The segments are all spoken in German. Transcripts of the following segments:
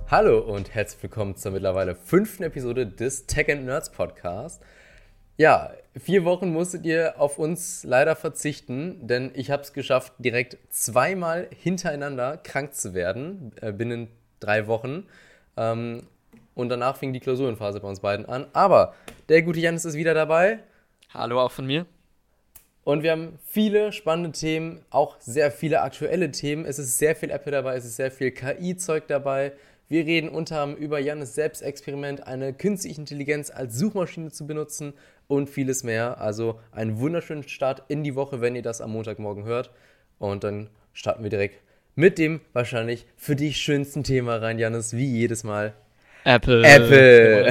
Hallo und herzlich willkommen zur mittlerweile 5. Episode des Tech and Nerds Podcast. Ja, 4 Wochen musstet ihr auf uns leider verzichten, denn ich habe es geschafft, direkt 2-mal hintereinander krank zu werden, binnen 3 Wochen. Und danach fing die Klausurenphase bei uns beiden an. Aber der gute Janis ist wieder dabei. Hallo auch von mir. Und wir haben viele spannende Themen, auch sehr viele aktuelle Themen. Es ist sehr viel Apple dabei, es ist sehr viel KI-Zeug dabei. Wir reden unter anderem über Jannes Selbstexperiment, eine künstliche Intelligenz als Suchmaschine zu benutzen und vieles mehr. Also einen wunderschönen Start in die Woche, wenn ihr das am Montagmorgen hört. Und dann starten wir direkt mit dem wahrscheinlich für dich schönsten Thema rein, Jannis, wie jedes Mal. Apple. Apple!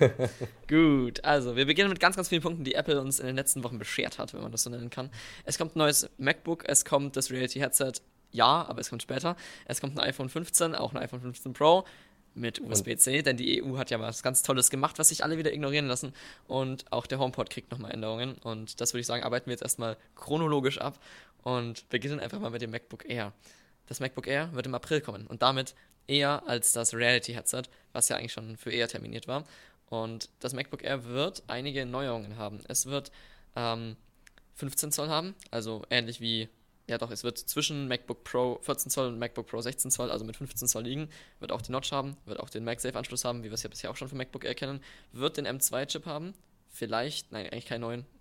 Gut, also wir beginnen mit ganz, ganz vielen Punkten, die Apple uns in den letzten Wochen beschert hat, wenn man das so nennen kann. Es kommt ein neues MacBook, es kommt das Reality Headset, ja, aber es kommt später. Es kommt ein iPhone 15, auch ein iPhone 15 Pro mit USB-C, denn die EU hat ja was ganz Tolles gemacht, was sich alle wieder ignorieren lassen. Und auch der HomePod kriegt nochmal Änderungen. Und das würde ich sagen, arbeiten wir jetzt erstmal chronologisch ab und beginnen einfach mal mit dem MacBook Air. Das MacBook Air wird im April kommen und damit eher als das Reality Headset, was ja eigentlich schon für eher terminiert war. Und das MacBook Air wird einige Neuerungen haben. Es wird 15 Zoll haben, also ähnlich wie, ja doch, es wird zwischen MacBook Pro 14 Zoll und MacBook Pro 16 Zoll, also mit 15 Zoll liegen. Wird auch den Notch haben, wird auch den MagSafe-Anschluss haben, wie wir es ja bisher auch schon für MacBook Air kennen. Wird den M2-Chip haben, vielleicht, nein, eigentlich keinen neuen.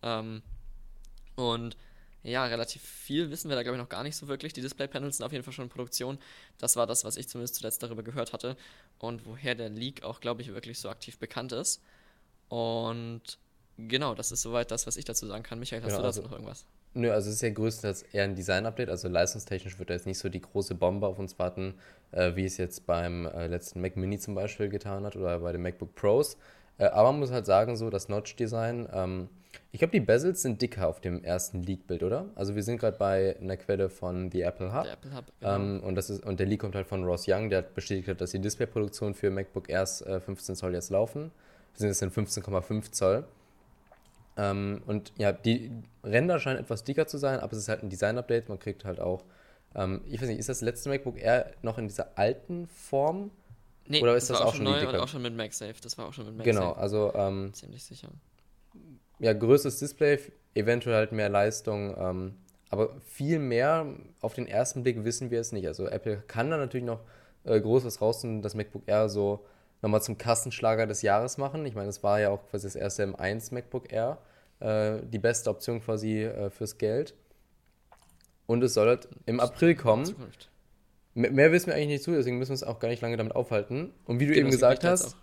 Und ja, relativ viel wissen wir da, glaube ich, noch gar nicht so wirklich. Die Display-Panels sind auf jeden Fall schon in Produktion. Das war das, was ich zumindest zuletzt darüber gehört hatte. Und woher der Leak auch, glaube ich, wirklich so aktiv bekannt ist. Und genau, das ist soweit das, was ich dazu sagen kann. Michael, hast Genau, du dazu also, noch irgendwas? nö, also es ist ja größtenteils eher ein Design-Update, also leistungstechnisch wird da jetzt nicht so die große Bombe auf uns warten, wie es jetzt beim letzten Mac Mini zum Beispiel getan hat oder bei den MacBook Pros. Aber man muss halt sagen, so das Notch-Design, ich glaube, die Bezels sind dicker auf dem ersten Leak-Bild, oder? Also wir sind gerade bei einer Quelle von The Apple Hub. Der Apple Hub, genau. Und der Leak kommt halt von Ross Young, der hat bestätigt, dass die Displayproduktion für MacBook Airs 15 Zoll jetzt laufen. Wir sind jetzt in 15,5 Zoll. Und ja, die Ränder scheinen etwas dicker zu sein, aber es ist halt ein Design-Update. Man kriegt halt auch, ich weiß nicht, ist das letzte MacBook Air noch in dieser alten Form? Nee, Oder das ist das war auch auch schon schon die neu und dicke? auch schon mit MagSafe. Das war auch schon mit Genau, MagSafe. also Ziemlich sicher. ja, größeres Display, eventuell halt mehr Leistung, aber viel mehr auf den ersten Blick wissen wir es nicht. Also Apple kann da natürlich noch Großes raus und das MacBook Air so nochmal zum Kassenschlager des Jahres machen. Ich meine, es war ja auch quasi das erste M1 MacBook Air, die beste Option quasi fürs Geld. Und es soll halt im April In kommen. Zukunft. Mehr wissen wir eigentlich nicht zu, deswegen müssen wir uns auch gar nicht lange damit aufhalten. Und wie du Genau, eben deswegen bin ich gesagt da jetzt auch. hast,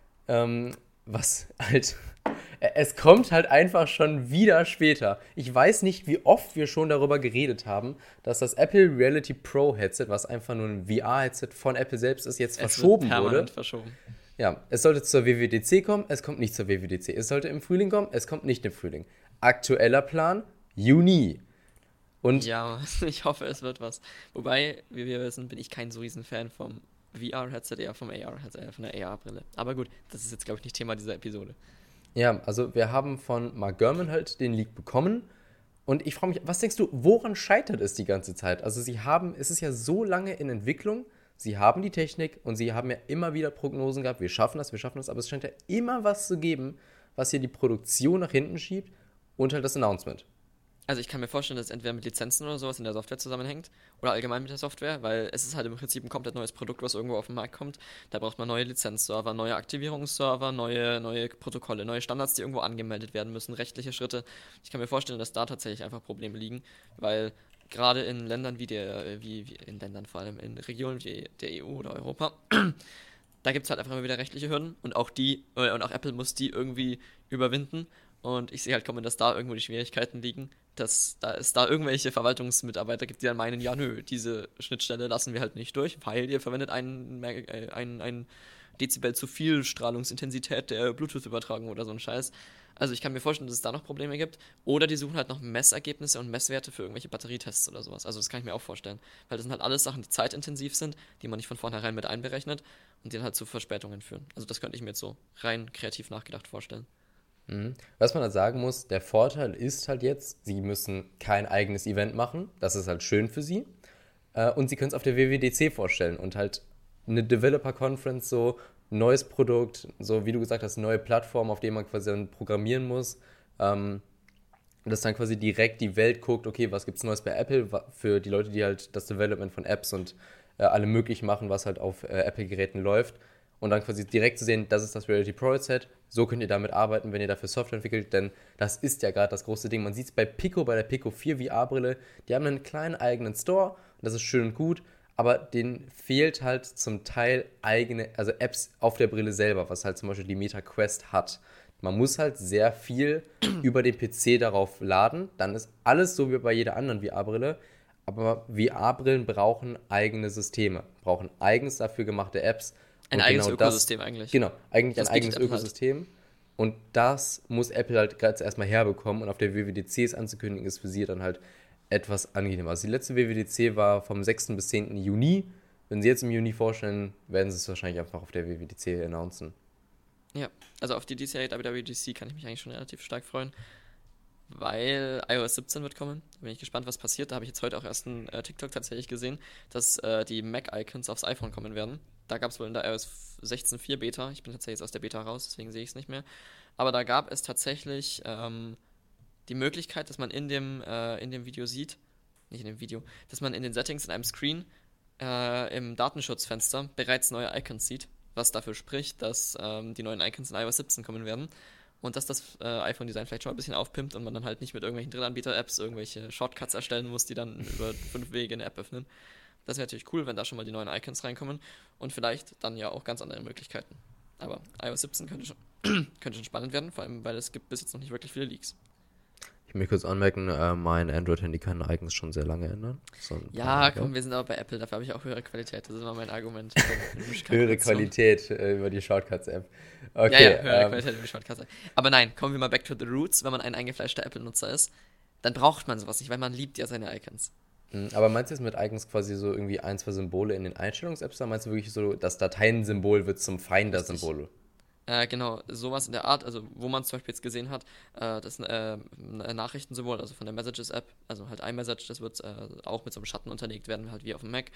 was halt. Es kommt halt einfach schon wieder später. Ich weiß nicht, wie oft wir schon darüber geredet haben, dass das Apple Reality Pro Headset, was einfach nur ein VR-Headset von Apple selbst ist, jetzt Es wird verschoben wurde. permanent verschoben. Ja, es sollte zur WWDC kommen, es kommt nicht zur WWDC. Es sollte im Frühling kommen, es kommt nicht im Frühling. Aktueller Plan, Juni. Und Ja, ich hoffe, es wird was. Wobei, wie wir wissen, bin ich kein so riesen Fan vom VR-Headset, eher vom AR-Headset, von der AR-Brille. Aber gut, das ist jetzt, glaube ich, nicht Thema dieser Episode. ja, also wir haben von Mark Gurman halt den Leak bekommen. Und ich frage mich, was denkst du, woran scheitert es die ganze Zeit? Also es ist ja so lange in Entwicklung, sie haben die Technik und sie haben ja immer wieder Prognosen gehabt, wir schaffen das, aber es scheint ja immer was zu geben, was hier die Produktion nach hinten schiebt und halt das Announcement. Also ich kann mir vorstellen, dass es entweder mit Lizenzen oder sowas in der Software zusammenhängt oder allgemein mit der Software, weil es ist halt im Prinzip ein komplett neues Produkt, was irgendwo auf den Markt kommt. Da braucht man neue Lizenzserver, neue Aktivierungsserver, neue Protokolle, neue Standards, die irgendwo angemeldet werden müssen, rechtliche Schritte. Ich kann mir vorstellen, dass da tatsächlich einfach Probleme liegen, weil gerade in Ländern wie in Ländern vor allem in Regionen wie der EU oder Europa, da gibt es halt einfach immer wieder rechtliche Hürden und auch Apple muss die irgendwie überwinden. Und ich sehe halt kommen, dass da irgendwo die Schwierigkeiten liegen, dass es da irgendwelche Verwaltungsmitarbeiter gibt, die dann meinen, ja nö, diese Schnittstelle lassen wir halt nicht durch, weil ihr verwendet ein Dezibel zu viel Strahlungsintensität der Bluetooth-Übertragung oder so ein Scheiß. Also ich kann mir vorstellen, dass es da noch Probleme gibt. Oder die suchen halt noch Messergebnisse und Messwerte für irgendwelche Batterietests oder sowas. Also das kann ich mir auch vorstellen. Weil das sind halt alles Sachen, die zeitintensiv sind, die man nicht von vornherein mit einberechnet und die dann halt zu Verspätungen führen. Also das könnte ich mir jetzt so rein kreativ nachgedacht vorstellen. Mhm. Was man halt sagen muss, der Vorteil ist halt jetzt, sie müssen kein eigenes Event machen, das ist halt schön für sie. Und sie können es auf der WWDC vorstellen und halt eine Developer-Conference, so neues Produkt, so wie du gesagt hast, neue Plattform, auf der man quasi dann programmieren muss. Dass dann quasi direkt die Welt guckt, okay, was gibt's Neues bei Apple für die Leute, die halt das Development von Apps und alle möglich machen, was halt auf Apple-Geräten läuft. Und dann quasi direkt zu sehen, das ist das Reality Pro Headset, so könnt ihr damit arbeiten, wenn ihr dafür Software entwickelt, denn das ist ja gerade das große Ding. Man sieht es bei Pico, bei der Pico 4 VR-Brille, die haben einen kleinen eigenen Store, und das ist schön und gut, aber denen fehlt halt zum Teil eigene, also Apps auf der Brille selber, was halt zum Beispiel die Meta Quest hat. Man muss halt sehr viel über den PC darauf laden, dann ist alles so wie bei jeder anderen VR-Brille, aber VR-Brillen brauchen eigene Systeme, brauchen eigens dafür gemachte Apps. Ein Und eigenes genau Ökosystem eigentlich. Genau, eigentlich Das ein eigenes bietet Apple halt. Ökosystem. Und das muss Apple halt gerade erstmal herbekommen. Und auf der WWDC anzukündigen, ist für sie dann halt etwas angenehmer. Also die letzte WWDC war vom 6. bis 10. Juni. Wenn sie jetzt im Juni vorstellen, werden sie es wahrscheinlich einfach auf der WWDC announcen. Ja, also auf die diesjährige WWDC kann ich mich eigentlich schon relativ stark freuen, weil iOS 17 wird kommen. Da bin ich gespannt, was passiert. Da habe ich jetzt heute auch erst einen TikTok tatsächlich gesehen, dass die Mac-Icons aufs iPhone kommen werden. Da gab es wohl in der iOS 16.4 Beta. Ich bin tatsächlich jetzt aus der Beta raus, deswegen sehe ich es nicht mehr. Aber da gab es tatsächlich die Möglichkeit, dass man in dem Video sieht, nicht in dem Video, dass man in den Settings in einem Screen im Datenschutzfenster bereits neue Icons sieht, was dafür spricht, dass die neuen Icons in iOS 17 kommen werden und dass das iPhone-Design vielleicht schon mal ein bisschen aufpimpt und man dann halt nicht mit irgendwelchen Drittanbieter-Apps irgendwelche Shortcuts erstellen muss, die dann über 5 Wege eine App öffnen. Das wäre natürlich cool, wenn da schon mal die neuen Icons reinkommen und vielleicht dann ja auch ganz andere Möglichkeiten. Aber iOS 17 könnte schon spannend werden, vor allem, weil es gibt bis jetzt noch nicht wirklich viele Leaks. Ich möchte kurz anmerken, mein Android-Handy kann Icons schon sehr lange ändern. Ja, komm, wir sind aber bei Apple, dafür habe ich auch höhere Qualität. Das ist immer mein Argument. Höhere Qualität über die Shortcuts-App. Okay, ja, höhere Qualität über die Shortcuts-App. Aber nein, kommen wir mal back to the roots. Wenn man ein eingefleischter Apple-Nutzer ist, dann braucht man sowas nicht, weil man liebt ja seine Icons. Aber meinst du jetzt mit Icons quasi so irgendwie ein, zwei Symbole in den Einstellungs-Apps? Oder meinst du wirklich so, das Dateiensymbol wird zum Finder-Symbol? Genau, sowas in der Art, also wo man zum Beispiel jetzt gesehen hat, das ein Nachrichtensymbol, also von der Messages-App, also halt iMessage, das wird auch mit so einem Schatten unterlegt werden, halt wie auf dem Mac.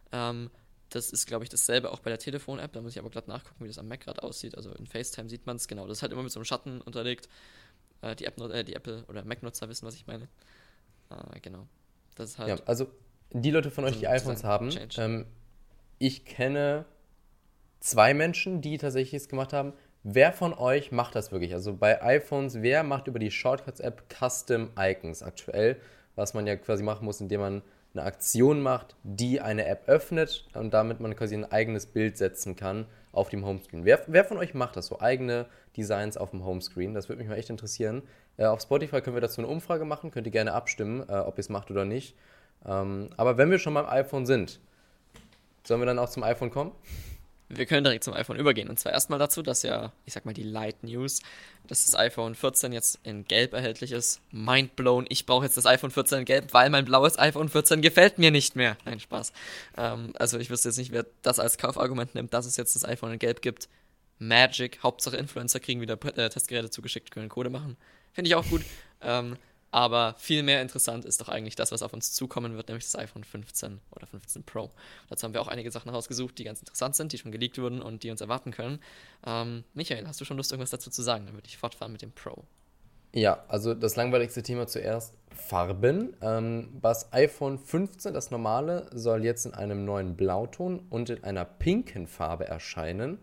Das ist, glaube ich, dasselbe auch bei der Telefon-App, da muss ich aber glatt nachgucken, wie das am Mac gerade aussieht, also in FaceTime sieht man es, genau, das ist halt immer mit so einem Schatten unterlegt. Die Apple- oder Mac-Nutzer wissen, was ich meine. Genau, das ist halt... Ja, also die Leute von euch, so die iPhones haben, Change. ich kenne 2 Menschen, die tatsächlich es gemacht haben. Wer von euch macht das wirklich? Also bei iPhones, wer macht über die Shortcuts-App Custom Icons aktuell? Was man ja quasi machen muss, indem man eine Aktion macht, die eine App öffnet und damit man quasi ein eigenes Bild setzen kann auf dem Homescreen. Wer von euch macht das? So eigene Designs auf dem Homescreen? Das würde mich mal echt interessieren. Auf Spotify können wir dazu eine Umfrage machen. Könnt ihr gerne abstimmen, ob ihr es macht oder nicht. Aber wenn wir schon beim iPhone sind, sollen wir dann auch zum iPhone kommen? Wir können direkt zum iPhone übergehen. Und zwar erstmal dazu, dass ja, ich sag mal, die Light News, dass das iPhone 14 jetzt in Gelb erhältlich ist. Mind blown. Ich brauche jetzt das iPhone 14 in Gelb, weil mein blaues iPhone 14 gefällt mir nicht mehr. Nein, Spaß. Also ich wüsste jetzt nicht, wer das als Kaufargument nimmt, dass es jetzt das iPhone in Gelb gibt. Magic. Hauptsache Influencer kriegen wieder Testgeräte zugeschickt, können Code machen. Finde ich auch gut. Aber viel mehr interessant ist doch eigentlich das, was auf uns zukommen wird, nämlich das iPhone 15 oder 15 Pro. Dazu haben wir auch einige Sachen rausgesucht, die ganz interessant sind, die schon geleakt wurden und die uns erwarten können. Michael, hast du schon Lust, irgendwas dazu zu sagen? Dann würde ich fortfahren mit dem Pro. Ja, also das langweiligste Thema zuerst, Farben. Das iPhone 15, das normale, soll jetzt in einem neuen Blauton und in einer pinken Farbe erscheinen.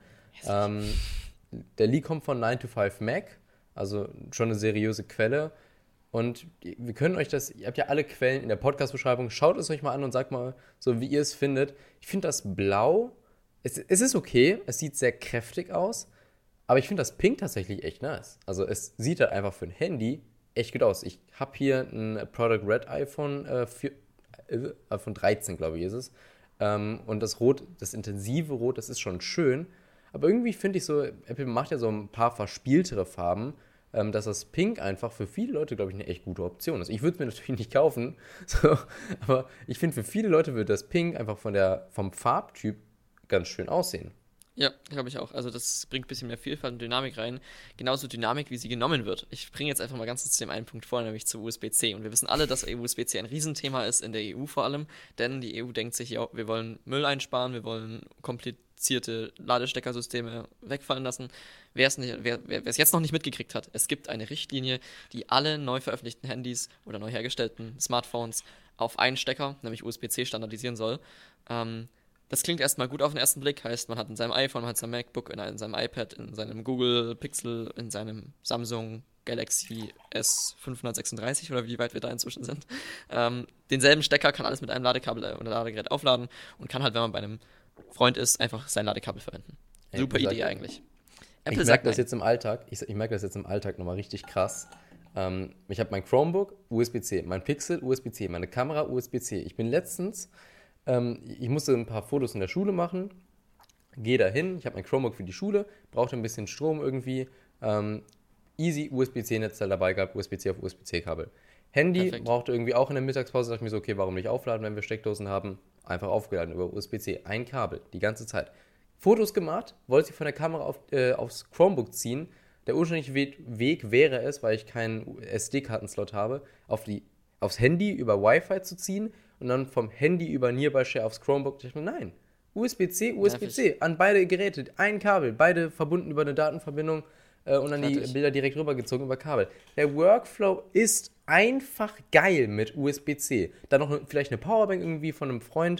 Der Leak kommt von 9to5Mac, also schon eine seriöse Quelle. Und wir können euch das, ihr habt ja alle Quellen in der Podcast-Beschreibung, schaut es euch mal an und sagt mal so, wie ihr es findet. Ich finde das Blau, es ist okay, es sieht sehr kräftig aus, aber ich finde das Pink tatsächlich echt nice. Also es sieht halt einfach für ein Handy echt gut aus. Ich habe hier ein Product Red iPhone von 13, glaube ich, ist es. Und das Rot, das intensive Rot, das ist schon schön. Aber irgendwie finde ich so, Apple macht ja so ein paar verspieltere Farben, dass das Pink einfach für viele Leute, glaube ich, eine echt gute Option ist. Ich würde es mir natürlich nicht kaufen, so, aber ich finde, für viele Leute würde das Pink einfach vom Farbtyp ganz schön aussehen. Ja, glaube ich auch. Also das bringt ein bisschen mehr Vielfalt und Dynamik rein. Genauso Dynamik, wie sie genommen wird. Ich bringe jetzt einfach mal ganz kurz zu dem einen Punkt vor, nämlich zu USB-C. Und wir wissen alle, dass USB-C ein Riesenthema ist in der EU vor allem, denn die EU denkt sich, ja, wir wollen Müll einsparen, wir wollen komplizierte Ladesteckersysteme wegfallen lassen. Wer es jetzt noch nicht mitgekriegt hat, es gibt eine Richtlinie, die alle neu veröffentlichten Handys oder neu hergestellten Smartphones auf einen Stecker, nämlich USB-C, standardisieren soll. Das klingt erstmal gut auf den ersten Blick, heißt, man hat in seinem iPhone, man hat in seinem MacBook, in seinem iPad, in seinem Google Pixel, in seinem Samsung Galaxy S536 oder wie weit wir da inzwischen sind, denselben Stecker, kann alles mit einem Ladekabel oder Ladegerät aufladen und kann halt, wenn man bei einem Freund ist, einfach sein Ladekabel verwenden. Super Idee eigentlich. Apple ich merke das jetzt im Alltag, ich merke das jetzt im Alltag nochmal richtig krass. Ich habe mein Chromebook, USB-C, mein Pixel, USB-C, meine Kamera, USB-C. Ich bin letztens... ich musste ein paar Fotos in der Schule machen, gehe da hin, ich habe mein Chromebook für die Schule, brauchte ein bisschen Strom irgendwie, easy USB-C-Netzteil dabei gehabt, USB-C auf USB-C-Kabel. Handy Perfekt. Brauchte irgendwie auch in der Mittagspause, dachte ich mir so, okay, warum nicht aufladen, wenn wir Steckdosen haben, einfach aufgeladen über USB-C, ein Kabel, die ganze Zeit. Fotos gemacht, wollte sie von der Kamera aufs Chromebook ziehen, der ursprüngliche Weg wäre es, weil ich keinen SD-Kartenslot habe, aufs Handy über Wi-Fi zu ziehen und dann vom Handy über Nearby Share aufs Chromebook. Ich dachte, nein, USB-C, USB-C, an beide Geräte, ein Kabel, beide verbunden über eine Datenverbindung und dann die Bilder direkt rübergezogen über Kabel. Der Workflow ist einfach geil mit USB-C. Dann noch vielleicht eine Powerbank irgendwie von einem Freund,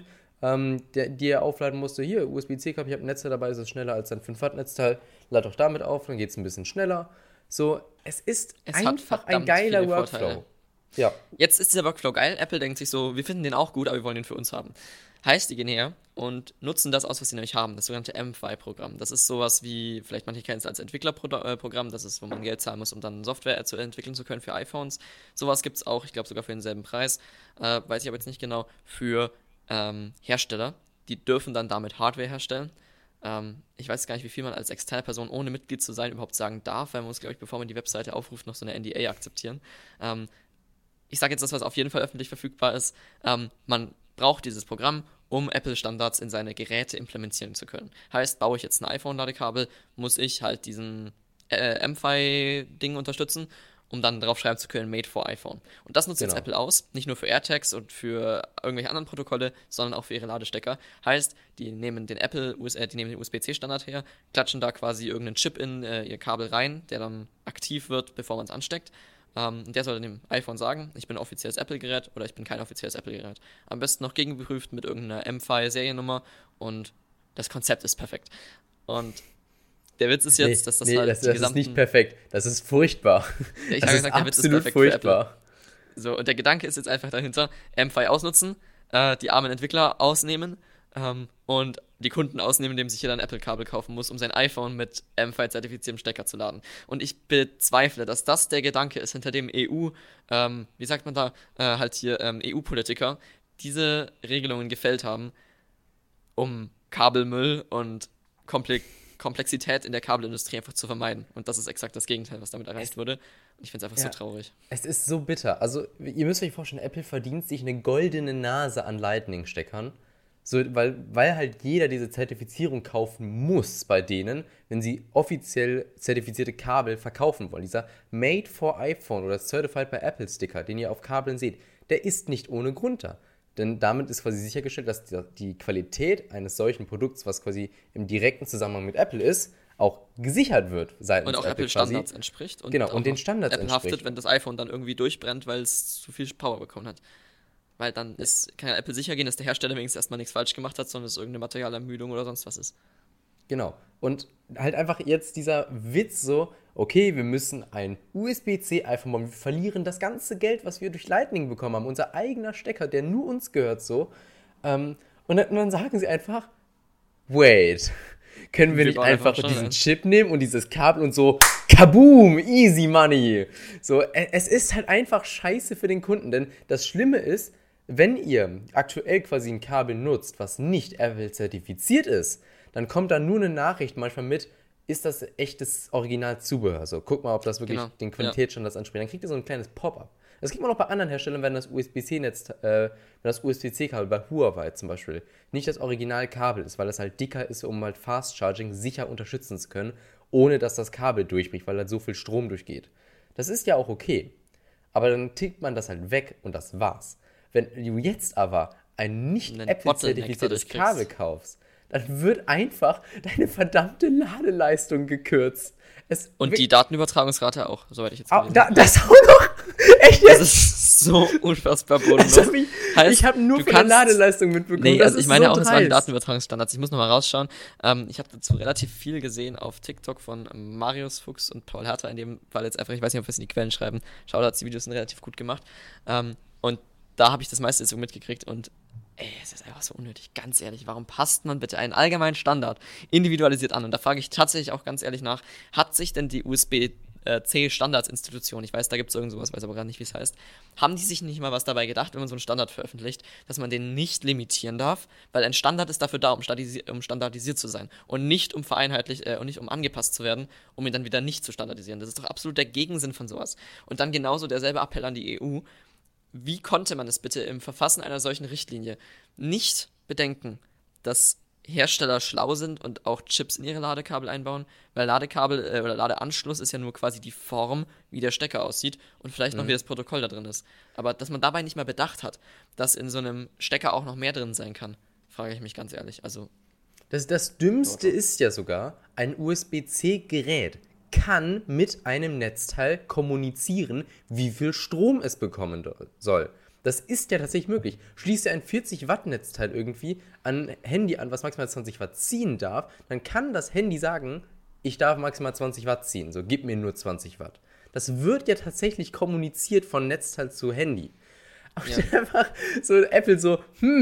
die er aufladen musste. Hier, USB-C-Kabel, ich habe ein Netzteil dabei, ist es schneller als ein 5-Watt-Netzteil. Lad doch damit auf, dann geht es ein bisschen schneller. So, es ist einfach ein geiler Workflow. Vorteile. Ja. Jetzt ist dieser Workflow geil. Apple denkt sich so, wir finden den auch gut, aber wir wollen den für uns haben. Heißt, die gehen her und nutzen das aus, was sie nämlich haben, das sogenannte MFI-Programm. Das ist sowas wie, vielleicht manche kennen es als Entwicklerprogramm, das ist, wo man Geld zahlen muss, um dann Software entwickeln zu können für iPhones. Sowas gibt es auch, ich glaube sogar für denselben Preis, weiß ich aber jetzt nicht genau, für Hersteller. Die dürfen dann damit Hardware herstellen. Ich weiß gar nicht, wie viel man als externe Person, ohne Mitglied zu sein, überhaupt sagen darf, weil man muss, glaube ich, bevor man die Webseite aufruft, noch so eine NDA akzeptieren. Ich sage jetzt das, was auf jeden Fall öffentlich verfügbar ist. Man braucht dieses Programm, um Apple-Standards in seine Geräte implementieren zu können. Heißt, baue ich jetzt ein iPhone-Ladekabel, muss ich halt diesen MFI-Ding unterstützen, um dann drauf schreiben zu können, made for iPhone. Und das nutzt jetzt Apple aus, nicht nur für AirTags und für irgendwelche anderen Protokolle, sondern auch für ihre Ladestecker. Heißt, die nehmen den USB-C-Standard her, klatschen da quasi irgendeinen Chip in ihr Kabel rein, der dann aktiv wird, bevor man es ansteckt. Der soll dann dem iPhone sagen, ich bin ein offizielles Apple-Gerät oder ich bin kein offizielles Apple-Gerät. Am besten noch gegengeprüft mit irgendeiner MFI-Seriennummer und das Konzept ist perfekt. Und der Witz ist jetzt, dass das halt das ist nicht perfekt, das ist furchtbar. Ich habe gesagt, der Witz ist perfekt furchtbar. Für Apple. So, und der Gedanke ist jetzt einfach dahinter, MFI ausnutzen, die armen Entwickler ausnehmen und die Kunden ausnehmen, indem sich hier dann Apple-Kabel kaufen muss, um sein iPhone mit MFI-zertifiziertem Stecker zu laden. Und ich bezweifle, dass das der Gedanke ist, hinter dem EU-Politiker diese Regelungen gefällt haben, um Kabelmüll und Komplexität in der Kabelindustrie einfach zu vermeiden. Und das ist exakt das Gegenteil, was damit erreicht wurde. Und ich finde es einfach so traurig. Es ist so bitter. Also, ihr müsst euch vorstellen, Apple verdient sich eine goldene Nase an Lightning-Steckern. So, weil halt jeder diese Zertifizierung kaufen muss bei denen, wenn sie offiziell zertifizierte Kabel verkaufen wollen. Dieser Made for iPhone oder Certified by Apple Sticker, den ihr auf Kabeln seht, der ist nicht ohne Grund da. Denn damit ist quasi sichergestellt, dass die Qualität eines solchen Produkts, was quasi im direkten Zusammenhang mit Apple ist, auch gesichert wird seitens und auch Apple Standards entspricht. Und genau, und den Standards Apple entspricht. Haftet, wenn das iPhone dann irgendwie durchbrennt, weil es zu viel Power bekommen hat. Weil dann kann ja Apple sicher gehen, dass der Hersteller wenigstens erstmal nichts falsch gemacht hat, sondern es irgendeine Materialermüdung oder sonst was ist. Genau. Und halt einfach jetzt dieser Witz so, okay, wir müssen ein USB-C iPhone bauen, wir verlieren das ganze Geld, was wir durch Lightning bekommen haben, unser eigener Stecker, der nur uns gehört so. Und dann sagen sie einfach, wait, können wir nicht einfach diesen Chip nehmen und dieses Kabel und so, kaboom, easy money. So, es ist halt einfach scheiße für den Kunden, denn das Schlimme ist, wenn ihr aktuell quasi ein Kabel nutzt, was nicht Apple zertifiziert ist, dann kommt da nur eine Nachricht manchmal mit, ist das echtes Original-Zubehör? So, guck mal, ob das wirklich den Qualitätsstandards anspricht. Dann kriegt ihr so ein kleines Pop-up. Das kriegt man auch bei anderen Herstellern, wenn das USB-C-Kabel bei Huawei zum Beispiel nicht das Originalkabel ist, weil es halt dicker ist, um halt Fast Charging sicher unterstützen zu können, ohne dass das Kabel durchbricht, weil halt so viel Strom durchgeht. Das ist ja auch okay. Aber dann tickt man das halt weg und das war's. Wenn du jetzt aber ein nicht Apple-zertifiziertes Kabel kaufst, dann wird einfach deine verdammte Ladeleistung gekürzt. Und die Datenübertragungsrate auch, soweit ich jetzt gelesen habe. Das auch noch? Echt jetzt? Das ist so unfassbar bodenlos. Also ich habe nur von der Ladeleistung mitbekommen. Nee, also ich meine so auch, es waren Datenübertragungsstandards. Ich muss nochmal rausschauen. Ich habe dazu relativ viel gesehen auf TikTok von Marius Fuchs und Paul Herter, in dem Fall jetzt einfach, ich weiß nicht, ob wir es in die Quellen schreiben. Shoutouts, die Videos sind relativ gut gemacht. Und da habe ich das meiste so mitgekriegt und es ist einfach so unnötig, ganz ehrlich. Warum passt man bitte einen allgemeinen Standard individualisiert an? Und da frage ich tatsächlich auch ganz ehrlich nach, hat sich denn die USB-C-Standardsinstitution, ich weiß, da gibt es irgend sowas, weiß aber gar nicht, wie es heißt, haben die sich nicht mal was dabei gedacht, wenn man so einen Standard veröffentlicht, dass man den nicht limitieren darf? Weil ein Standard ist dafür da, um standardisiert zu sein und nicht um vereinheitlicht und nicht um angepasst zu werden, um ihn dann wieder nicht zu standardisieren. Das ist doch absolut der Gegensinn von sowas. Und dann genauso derselbe Appell an die EU. Wie konnte man es bitte im Verfassen einer solchen Richtlinie nicht bedenken, dass Hersteller schlau sind und auch Chips in ihre Ladekabel einbauen? Weil Ladekabel oder Ladeanschluss ist ja nur quasi die Form, wie der Stecker aussieht und vielleicht noch wie das Protokoll da drin ist. Aber dass man dabei nicht mal bedacht hat, dass in so einem Stecker auch noch mehr drin sein kann, frage ich mich ganz ehrlich. Also das Dümmste ist ja sogar, ein USB-C-Gerät kann mit einem Netzteil kommunizieren, wie viel Strom es bekommen soll. Das ist ja tatsächlich möglich. Schließe ein 40-Watt-Netzteil irgendwie an ein Handy an, was maximal 20 Watt ziehen darf, dann kann das Handy sagen, ich darf maximal 20 Watt ziehen, so gib mir nur 20 Watt. Das wird ja tatsächlich kommuniziert von Netzteil zu Handy. Aber einfach so Apple so,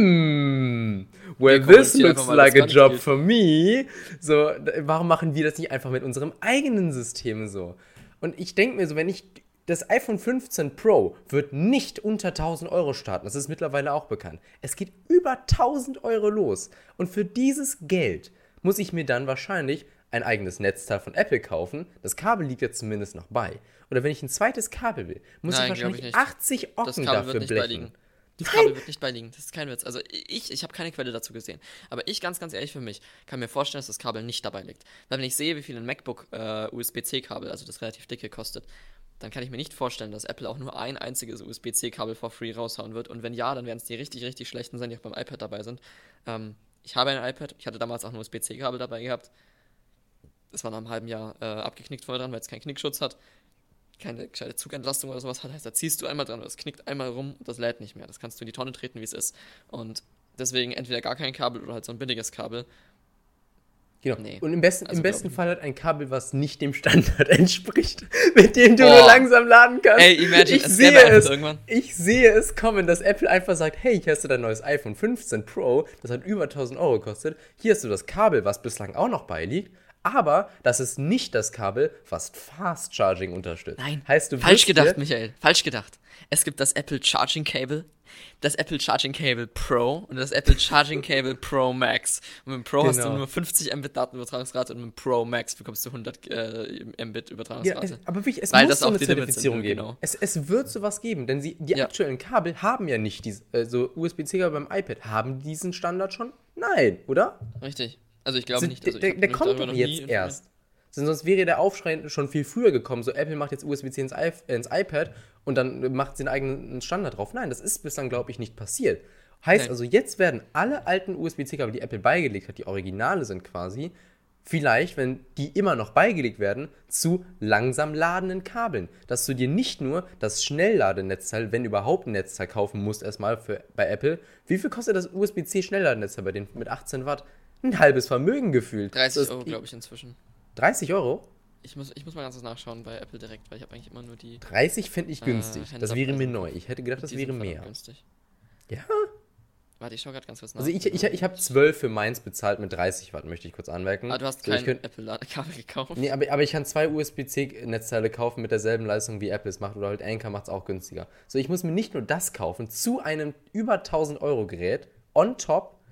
well, this looks like a job for me. So, warum machen wir das nicht einfach mit unserem eigenen System so? Und ich denke mir so, das iPhone 15 Pro wird nicht unter 1.000 Euro starten. Das ist mittlerweile auch bekannt. Es geht über 1.000 Euro los. Und für dieses Geld muss ich mir dann wahrscheinlich ein eigenes Netzteil von Apple kaufen. Das Kabel liegt jetzt zumindest noch bei. Oder wenn ich ein zweites Kabel will, muss ich wahrscheinlich 80 Ocken dafür blechen. Das Kabel wird nicht beiliegen. Das ist kein Witz. Also ich habe keine Quelle dazu gesehen. Aber ich, ganz ehrlich für mich, kann mir vorstellen, dass das Kabel nicht dabei liegt. Weil wenn ich sehe, wie viel ein MacBook USB-C-Kabel, also das relativ dicke, kostet, dann kann ich mir nicht vorstellen, dass Apple auch nur ein einziges USB-C-Kabel for free raushauen wird. Und wenn ja, dann werden es die richtig, richtig schlechten sein, die auch beim iPad dabei sind. Ich habe ein iPad. Ich hatte damals auch ein USB-C-Kabel dabei gehabt. Das war nach einem halben Jahr abgeknickt vorher dran, weil es keinen Knickschutz hat. Keine gescheite Zugentlastung oder sowas hat, heißt, da ziehst du einmal dran und es knickt einmal rum und das lädt nicht mehr. Das kannst du in die Tonne treten, wie es ist. Und deswegen entweder gar kein Kabel oder halt so ein billiges Kabel. Genau. Nee. Und im besten Fall hat ein Kabel, was nicht dem Standard entspricht, mit dem du nur langsam laden kannst. Ey, imagine, ich sehe es kommen, dass Apple einfach sagt, hey, hier hast du dein neues iPhone 15 Pro, das hat über 1.000 Euro gekostet. Hier hast du das Kabel, was bislang auch noch beiliegt. Aber das ist nicht das Kabel, was Fast Charging unterstützt. Nein, falsch gedacht, Michael, falsch gedacht. Es gibt das Apple Charging Cable, das Apple Charging Cable Pro und das Apple Charging Cable Pro Max. Und mit dem Pro hast du nur 50 Mbit Datenübertragungsrate und mit dem Pro Max bekommst du 100 Mbit Übertragungsrate. Ja, aber wirklich, es muss so eine Zertifizierung geben. Genau. Es wird sowas geben, denn die aktuellen Kabel haben ja nicht so USB-C-Kabel beim iPad. Haben diesen Standard schon? Nein, oder? Richtig. Also ich glaube nicht. Also der kommt doch jetzt erst. Sonst wäre der Aufschrei schon viel früher gekommen. So, Apple macht jetzt USB-C ins iPad und dann macht sie einen eigenen Standard drauf. Nein, das ist bislang, glaube ich, nicht passiert. Heißt also, jetzt werden alle alten USB-C-Kabel, die Apple beigelegt hat, die Originale sind quasi, vielleicht, wenn die immer noch beigelegt werden, zu langsam ladenden Kabeln. Dass du dir nicht nur das Schnellladenetzteil, wenn überhaupt ein Netzteil kaufen musst, erstmal bei Apple. Wie viel kostet das USB-C Schnellladenetzteil bei denen mit 18 Watt? Ein halbes Vermögen gefühlt. 30 Euro, glaube ich, inzwischen. 30 Euro? Ich muss mal ganz kurz nachschauen bei Apple direkt, weil ich habe eigentlich immer nur die... 30 finde ich günstig. Das wäre mir neu. Ich hätte gedacht, das wäre mehr. Günstig. Ja? Warte, ich schaue gerade ganz kurz nach. Also ich habe 12 für meins bezahlt mit 30 Watt, möchte ich kurz anmerken. Ah, du hast kein Apple-Ladekabel gekauft? Nee, aber ich kann 2 USB-C-Netzteile kaufen mit derselben Leistung, wie Apple es macht. Oder halt Anker macht es auch günstiger. So, ich muss mir nicht nur das kaufen, zu einem über 1.000 Euro Gerät, on top,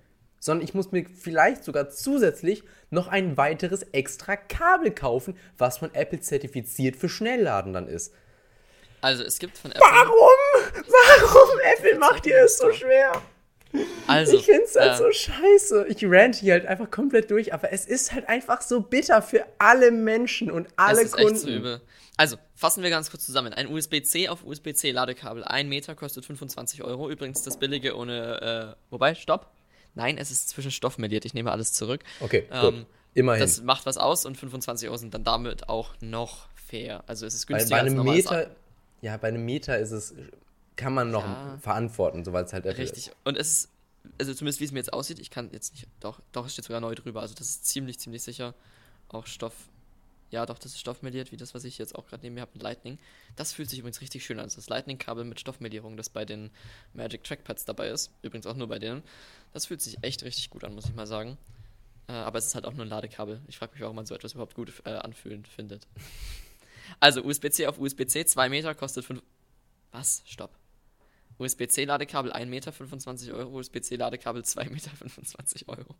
sondern ich muss mir vielleicht sogar zusätzlich noch ein weiteres extra Kabel kaufen, was von Apple zertifiziert für Schnellladen dann ist. Also es gibt von Apple... Warum? Apple macht dir es so schwer? Also, ich find's halt so scheiße. Ich rant hier halt einfach komplett durch, aber es ist halt einfach so bitter für alle Menschen und alle Kunden. Echt so übel. Also, fassen wir ganz kurz zusammen. Ein USB-C auf USB-C Ladekabel, 1 Meter, kostet 25 Euro. Übrigens das billige ohne, wobei, stopp. Nein, es ist zwischen stoffmeliert. Ich nehme alles zurück. Okay, gut. Immerhin. Das macht was aus und 25 Euro sind dann damit auch noch fair. Also es ist günstiger bei einem als Meter, ja, bei einem Meter ist es, kann man noch verantworten, so weil es halt richtig. Ist. Und es ist, also zumindest wie es mir jetzt aussieht, ich kann jetzt nicht, doch, es steht sogar neu drüber. Also das ist ziemlich sicher auch Stoff. Ja, doch, das ist stoffmeliert, wie das, was ich jetzt auch gerade neben mir habe mit Lightning. Das fühlt sich übrigens richtig schön an. Also das Lightning-Kabel mit Stoffmelierung, das bei den Magic Trackpads dabei ist. Übrigens auch nur bei denen. Das fühlt sich echt richtig gut an, muss ich mal sagen. Aber es ist halt auch nur ein Ladekabel. Ich frage mich, warum man so etwas überhaupt gut anfühlen findet. Also USB-C auf USB-C, 2 Meter, kostet 5... Was? Stopp. USB-C-Ladekabel 1 Meter, 25 Euro. USB-C-Ladekabel 2 Meter, 25 Euro.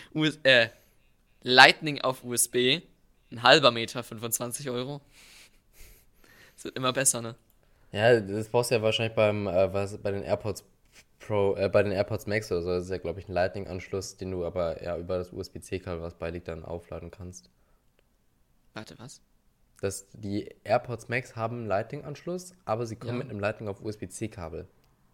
Lightning auf USB, ein halber Meter, 25 Euro. Das wird immer besser, ne? Ja, das brauchst du ja wahrscheinlich bei den AirPods Pro, bei den AirPods Max oder so. Das ist ja, glaube ich, ein Lightning-Anschluss, den du aber ja über das USB-C-Kabel, was beiliegt, dann aufladen kannst. Warte, was? Die AirPods Max haben einen Lightning-Anschluss, aber sie kommen mit einem Lightning auf USB-C-Kabel.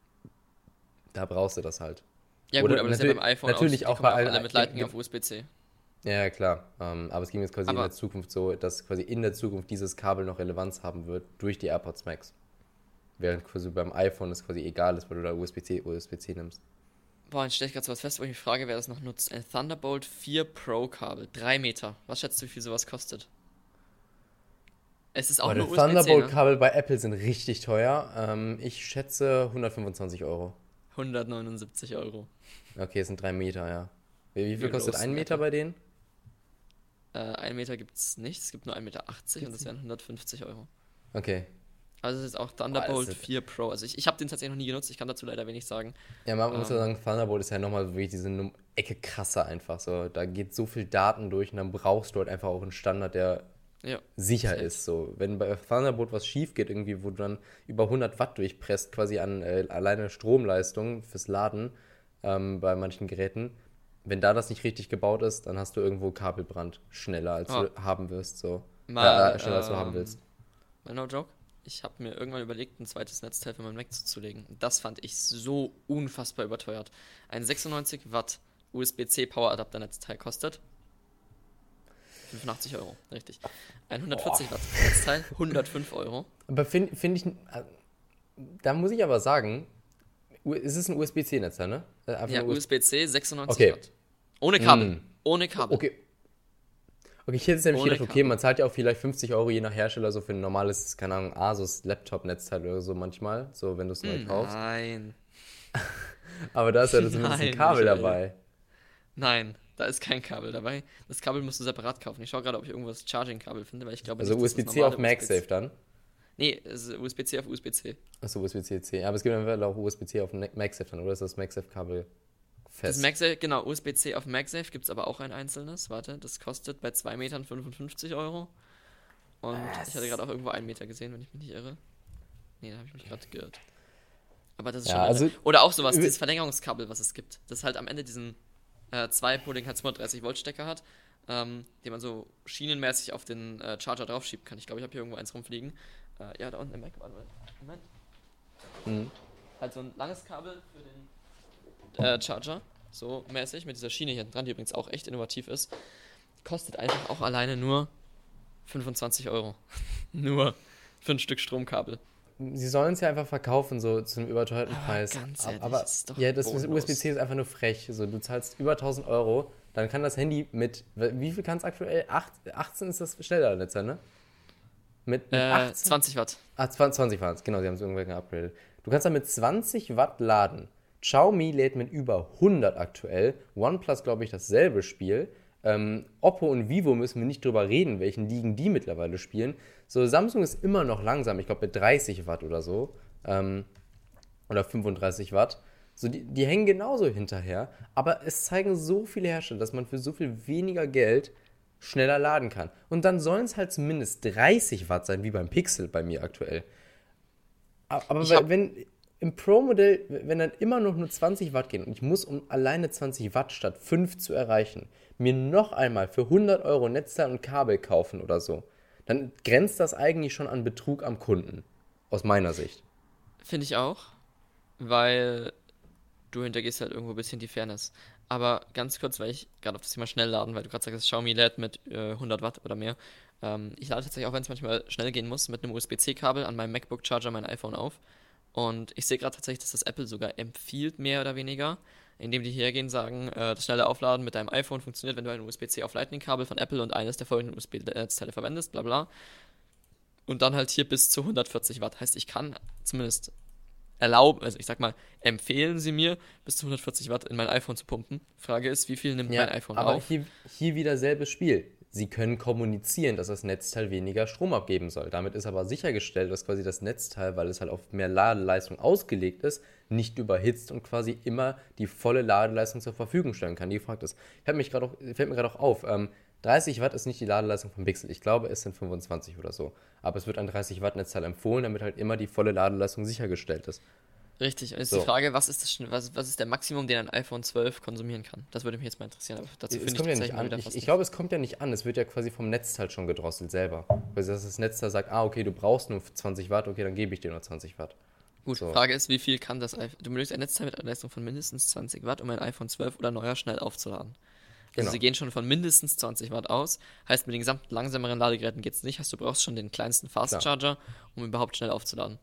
Da brauchst du das halt. Ja gut, aber das ist ja beim iPhone natürlich auch bei alle mit Lightning auf USB-C. Ja, klar. Aber es ging jetzt quasi in der Zukunft so, dass quasi in der Zukunft dieses Kabel noch Relevanz haben wird durch die AirPods Max. Während quasi beim iPhone es quasi egal ist, weil du da USB-C nimmst. Boah, jetzt stelle ich gerade so was fest, wo ich mich frage, wer das noch nutzt. Ein Thunderbolt 4 Pro Kabel, 3 Meter. Was schätzt du, wie viel sowas kostet? Es ist auch nur USB-C, Thunderbolt-Kabel bei Apple sind richtig teuer. Ich schätze 125 Euro. 179 Euro. Okay, es sind 3 Meter, ja. Wie viel kostet 1 Meter bei denen? 1 Meter gibt's nicht, es gibt nur 1,80 Meter und das wären 150 Euro. Okay. Also es ist auch Thunderbolt 4 Pro. Also ich habe den tatsächlich noch nie genutzt, ich kann dazu leider wenig sagen. Ja, man muss ja sagen, Thunderbolt ist ja nochmal wirklich diese Ecke krasser einfach. So, da geht so viel Daten durch und dann brauchst du halt einfach auch einen Standard, der sicher ist. So. Wenn bei Thunderbolt was schief geht, irgendwie, wo du dann über 100 Watt durchpresst, quasi an alleine Stromleistung fürs Laden bei manchen Geräten, wenn da das nicht richtig gebaut ist, dann hast du irgendwo Kabelbrand schneller, als du haben wirst. So. Schneller, als du haben willst. No joke. Ich habe mir irgendwann überlegt, ein zweites Netzteil für meinen Mac zuzulegen. Das fand ich so unfassbar überteuert. Ein 96 Watt USB-C Power-Adapter Netzteil kostet 85 Euro, richtig. Ein 140 Watt Netzteil, 105 Euro. Aber finde ich, da muss ich aber sagen, es ist ein USB-C-Netzteil, ne? Ja, USB-C 96 Watt. Ohne Kabel. Ohne Kabel. Okay, ich hätte jetzt nämlich gedacht, okay, man zahlt ja auch vielleicht 50 Euro je nach Hersteller so für ein normales, keine Ahnung, Asus Laptop-Netzteil oder so manchmal, so wenn du es neu kaufst. Nein. Aber da ist ja zumindest ein Kabel dabei. Nein, da ist kein Kabel dabei. Das Kabel musst du separat kaufen. Ich schaue gerade, ob ich irgendwo das Charging-Kabel finde, weil ich glaube also USB-C auf MagSafe dann? Nee, es ist USB-C auf USB-C. Achso, USB-C. Aber es gibt dann auch USB-C auf MagSafe dann, oder ist das MagSafe-Kabel fest? Das MagSafe, genau, USB-C auf MagSafe gibt es aber auch ein einzelnes. Warte, das kostet bei 2 Metern 55 Euro. Und ich hatte gerade auch irgendwo 1 Meter gesehen, wenn ich mich nicht irre. Nee, da habe ich mich gerade geirrt. Aber das ist schon... Oder auch sowas, dieses Verlängerungskabel, was es gibt. Das halt am Ende diesen 2-poligen halt 230 Volt Stecker hat, den man so schienenmäßig auf den Charger draufschieben kann. Ich glaube, ich habe hier irgendwo eins rumfliegen. Ja, da unten im Mac. Moment. Halt so ein langes Kabel für den Charger, so mäßig, mit dieser Schiene hier dran, die übrigens auch echt innovativ ist. Kostet einfach auch alleine nur 25 Euro. Nur für ein Stück Stromkabel. Sie sollen es ja einfach verkaufen, so zu einem überteuerten Preis. Ganz ehrlich, aber ist doch ja, das USB-C ist einfach nur frech. So, du zahlst über 1000 Euro, dann kann das Handy mit, wie viel kann es aktuell? 18 ist das Schnellladernetz, ne? Mit 18? 20 Watt. 20 waren es, genau, sie haben es irgendwann geupgradet. Du kannst dann mit 20 Watt laden. Xiaomi lädt mit über 100 aktuell. OnePlus, glaube ich, dasselbe Spiel. Oppo und Vivo müssen wir nicht drüber reden, welchen Ligen die mittlerweile spielen. So, Samsung ist immer noch langsam, ich glaube mit 30 Watt oder so. Oder 35 Watt. So, die hängen genauso hinterher, aber es zeigen so viele Hersteller, dass man für so viel weniger Geld schneller laden kann. Und dann sollen es halt zumindest 30 Watt sein, wie beim Pixel bei mir aktuell. Aber wenn im Pro-Modell, wenn dann immer noch nur 20 Watt gehen und ich muss, um alleine 20 Watt statt 5 zu erreichen, mir noch einmal für 100 Euro Netzteil und Kabel kaufen oder so, dann grenzt das eigentlich schon an Betrug am Kunden, aus meiner Sicht. Finde ich auch, weil du hintergehst halt irgendwo ein bisschen die Fairness. Aber ganz kurz, weil ich gerade auf das Thema Schnellladen, weil du gerade sagst, Xiaomi lädt mit 100 Watt oder mehr. Ich lade tatsächlich auch, wenn es manchmal schnell gehen muss, mit einem USB-C-Kabel an meinem MacBook-Charger mein iPhone auf. Und ich sehe gerade tatsächlich, dass das Apple sogar empfiehlt, mehr oder weniger, indem die hergehen, sagen, das schnelle Aufladen mit deinem iPhone funktioniert, wenn du ein USB-C auf Lightning-Kabel von Apple und eines der folgenden USB-Netzteile verwendest, bla bla. Und dann halt hier bis zu 140 Watt. Heißt, ich kann zumindest erlauben, also ich sag mal, empfehlen Sie mir, bis zu 140 Watt in mein iPhone zu pumpen. Frage ist, wie viel nimmt mein iPhone aber auf? hier wieder selbes Spiel. Sie können kommunizieren, dass das Netzteil weniger Strom abgeben soll. Damit ist aber sichergestellt, dass quasi das Netzteil, weil es halt auf mehr Ladeleistung ausgelegt ist, nicht überhitzt und quasi immer die volle Ladeleistung zur Verfügung stellen kann. Die Frage ist, fällt mir gerade auch auf, 30 Watt ist nicht die Ladeleistung vom Pixel. Ich glaube, es sind 25 oder so. Aber es wird ein 30 Watt Netzteil empfohlen, damit halt immer die volle Ladeleistung sichergestellt ist. Richtig, und jetzt So. die Frage, was ist der Maximum, den ein iPhone 12 konsumieren kann? Das würde mich jetzt mal interessieren, aber dazu Es finde ich kommt ja nicht tatsächlich mal an. wieder Ich, fast ich glaube, es kommt ja nicht an. Es wird ja quasi vom Netzteil schon gedrosselt selber. Also dass das Netzteil sagt, okay, du brauchst nur 20 Watt, okay, dann gebe ich dir nur 20 Watt. Gut, So. Frage ist, wie viel kann das iPhone... Du benötigst ein Netzteil mit einer Leistung von mindestens 20 Watt, um ein iPhone 12 oder neuer schnell aufzuladen. Also Genau. sie gehen schon von mindestens 20 Watt aus. Heißt, mit den gesamten langsameren Ladegeräten geht es nicht. Heißt, du brauchst schon den kleinsten Fast Charger, um überhaupt schnell aufzuladen.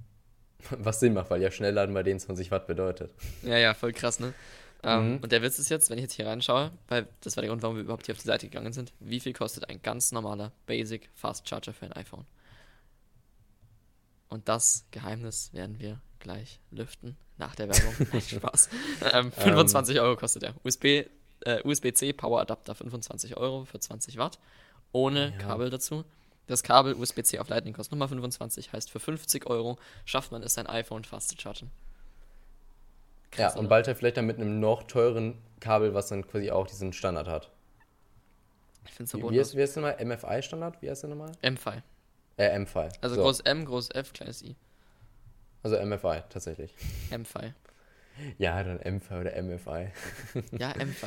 Was Sinn macht, weil ja Schnellladen bei denen 20 Watt bedeutet. Ja, voll krass, ne? Und der Witz ist jetzt, wenn ich jetzt hier reinschaue, weil das war der Grund, warum wir überhaupt hier auf die Seite gegangen sind, wie viel kostet ein ganz normaler Basic Fast Charger für ein iPhone? Und das Geheimnis werden wir gleich lüften nach der Werbung. Nein, Spaß. 25 Euro kostet der. USB-C Power Adapter 25 Euro für 20 Watt. Ohne Kabel dazu. Das Kabel USB-C auf Lightning kostet nochmal 25. Heißt, für 50 Euro schafft man es, sein iPhone fast zu chargen. Krass, Ja, und oder? bald halt vielleicht dann mit einem noch teuren Kabel, was dann quasi auch diesen Standard hat. Ich finde es so Wie bodenlos. heißt der nochmal? MFI-Standard? Wie heißt der nochmal? M-Phi. MFI. Also So. groß M, groß F, kleines I. Also MFI, tatsächlich. M-Phi. Ja, dann MFI oder MFI. Ja, M-Phi.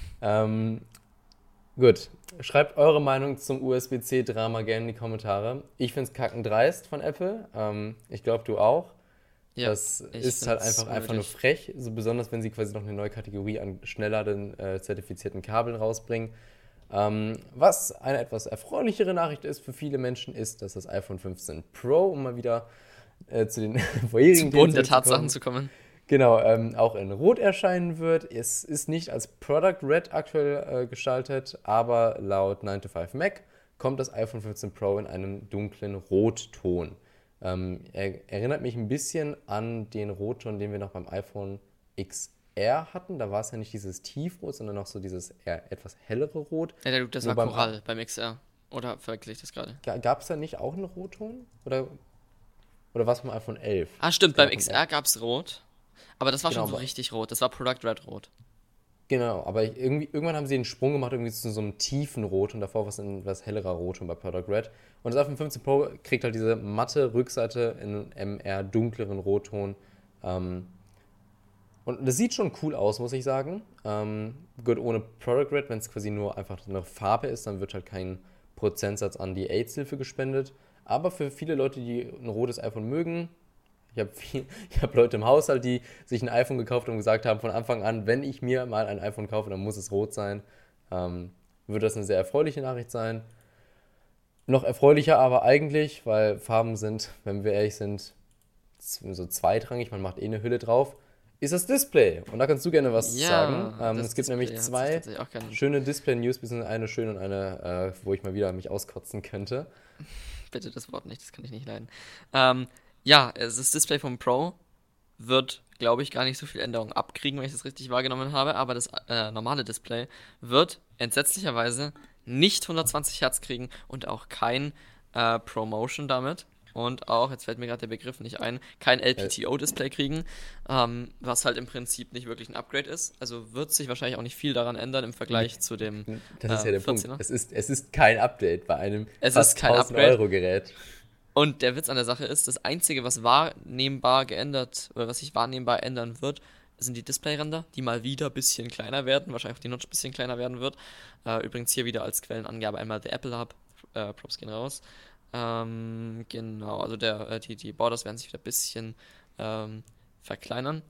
Gut, schreibt eure Meinung zum USB-C-Drama gerne in die Kommentare. Ich finde es kackendreist von Apple. Ich glaube, du auch. Ja, Das ich ist halt find's einfach nur unnötig. frech, so besonders wenn sie quasi noch eine neue Kategorie an schneller zertifizierten Kabeln rausbringen. Was eine etwas erfreulichere Nachricht ist für viele Menschen, ist, dass das iPhone 15 Pro, um mal wieder zu den vorherigen Zum Boden der Themen Tatsachen zurückzukommen, zu kommen. genau, auch in Rot erscheinen wird. Es ist nicht als Product Red aktuell gestaltet, aber laut 9to5Mac kommt das iPhone 15 Pro in einem dunklen Rotton. Er erinnert mich ein bisschen an den Rotton, den wir noch beim iPhone XR hatten. Da war es ja nicht dieses Tiefrot, sondern noch so dieses eher etwas hellere Rot. Ja, das Nur war beim Korall beim XR. Oder verwechsel ich das gerade? Gab es da nicht auch einen Rotton? Oder war es beim iPhone 11? Ah, stimmt, Genau, beim XR gab es Rot. Aber das war Genau, schon so aber- richtig rot. Das war Product Red Rot. Genau, aber irgendwann haben sie den Sprung gemacht irgendwie zu so einem tiefen Rot und davor war es ein etwas hellerer Rot und bei Product Red. Und das iPhone 15 Pro kriegt halt diese matte Rückseite in einem eher dunkleren Rotton. Und das sieht schon cool aus, muss ich sagen. Gut, ohne Product Red, wenn es quasi nur einfach eine Farbe ist, dann wird halt kein Prozentsatz an die AIDS-Hilfe gespendet. Aber für viele Leute, die ein rotes iPhone mögen, ich hab Leute im Haushalt, die sich ein iPhone gekauft haben und gesagt haben von Anfang an, wenn ich mir mal ein iPhone kaufe, dann muss es rot sein. Wird das eine sehr erfreuliche Nachricht sein. Noch erfreulicher aber eigentlich, weil Farben sind, wenn wir ehrlich sind, so zweitrangig, man macht eh eine Hülle drauf, ist das Display. Und da kannst du gerne was sagen. das Es gibt Display nämlich hat sich zwei tatsächlich auch gerne- schöne Display-News, beziehungsweise eine schöne und eine, wo ich mal wieder mich auskotzen könnte. Bitte das Wort nicht, das kann ich nicht leiden. Das Display vom Pro wird, glaube ich, gar nicht so viel Änderungen abkriegen, wenn ich das richtig wahrgenommen habe, aber das normale Display wird entsetzlicherweise nicht 120 Hertz kriegen und auch kein ProMotion damit. und auch, jetzt fällt mir gerade der Begriff nicht ein, kein LPTO-Display kriegen, was halt im Prinzip nicht wirklich ein Upgrade ist. Also wird sich wahrscheinlich auch nicht viel daran ändern im Vergleich zu dem Das ist ja der 14er. Punkt. Es ist kein Update bei einem Es fast ist kein 1000 Upgrade. Euro Gerät. Und der Witz an der Sache ist, das Einzige, was wahrnehmbar geändert, oder was sich wahrnehmbar ändern wird, sind die Displayränder, die mal wieder ein bisschen kleiner werden, wahrscheinlich auch die Notch ein bisschen kleiner werden wird. Übrigens hier wieder als Quellenangabe einmal der Apple Hub, Props gehen raus. Genau, also die Borders werden sich wieder ein bisschen verkleinern.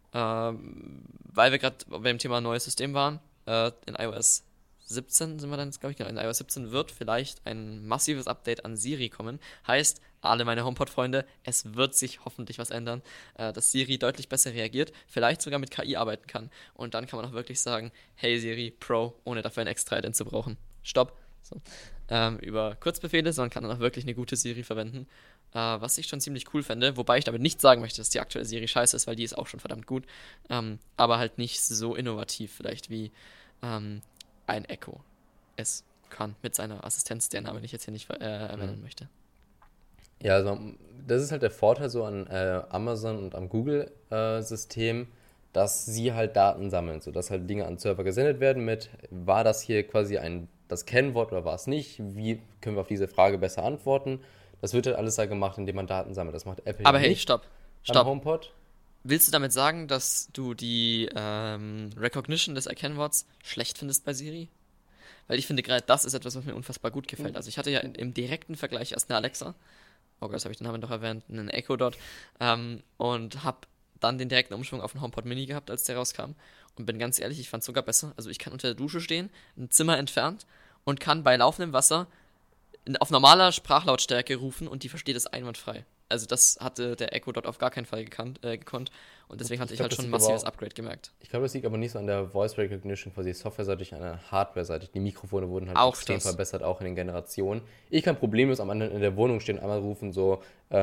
Weil wir gerade beim Thema neues System waren, in iOS 17 sind wir dann jetzt, glaube ich, genau. In iOS 17 wird vielleicht ein massives Update an Siri kommen. Heißt, alle meine HomePod-Freunde, es wird sich hoffentlich was ändern, dass Siri deutlich besser reagiert, vielleicht sogar mit KI arbeiten kann. Und dann kann man auch wirklich sagen, hey Siri Pro, ohne dafür ein extra Add-in zu brauchen. Stopp. So. Über Kurzbefehle, sondern kann dann auch wirklich eine gute Siri verwenden. Was ich schon ziemlich cool fände, wobei ich damit nicht sagen möchte, dass die aktuelle Siri scheiße ist, weil die ist auch schon verdammt gut. Aber halt nicht so innovativ vielleicht wie ein Echo es kann mit seiner Assistenz, deren Namen ich jetzt hier nicht erwähnen möchte. Ja, also das ist halt der Vorteil so an Amazon und am Google-System, dass sie halt Daten sammeln, sodass halt Dinge an Server gesendet werden mit, war das hier quasi das Kennwort oder war es nicht? Wie können wir auf diese Frage besser antworten? Das wird halt alles da gemacht, indem man Daten sammelt. Das macht Apple Aber hey, nicht stopp. am HomePod. Willst du damit sagen, dass du die Recognition des Erkennworts schlecht findest bei Siri? Weil ich finde, gerade das ist etwas, was mir unfassbar gut gefällt. Also ich hatte ja im direkten Vergleich erst eine Alexa, oh Gott, das habe ich den Namen doch erwähnt, einen Echo Dot, und habe dann den direkten Umschwung auf den HomePod Mini gehabt, als der rauskam. Und bin ganz ehrlich, ich fand es sogar besser. Also ich kann unter der Dusche stehen, ein Zimmer entfernt und kann bei laufendem Wasser auf normaler Sprachlautstärke rufen und die versteht es einwandfrei. Also das hatte der Echo Dot auf gar keinen Fall gekonnt und deswegen hatte ich halt schon ein massives Upgrade gemerkt. Ich glaube, das liegt aber nicht so an der Voice Recognition quasi softwareseitig, an der Hardware-seitig. Die Mikrofone wurden halt Auch extrem das. verbessert, auch in den Generationen. Ich kann problemlos am anderen in der Wohnung stehen, einmal rufen so,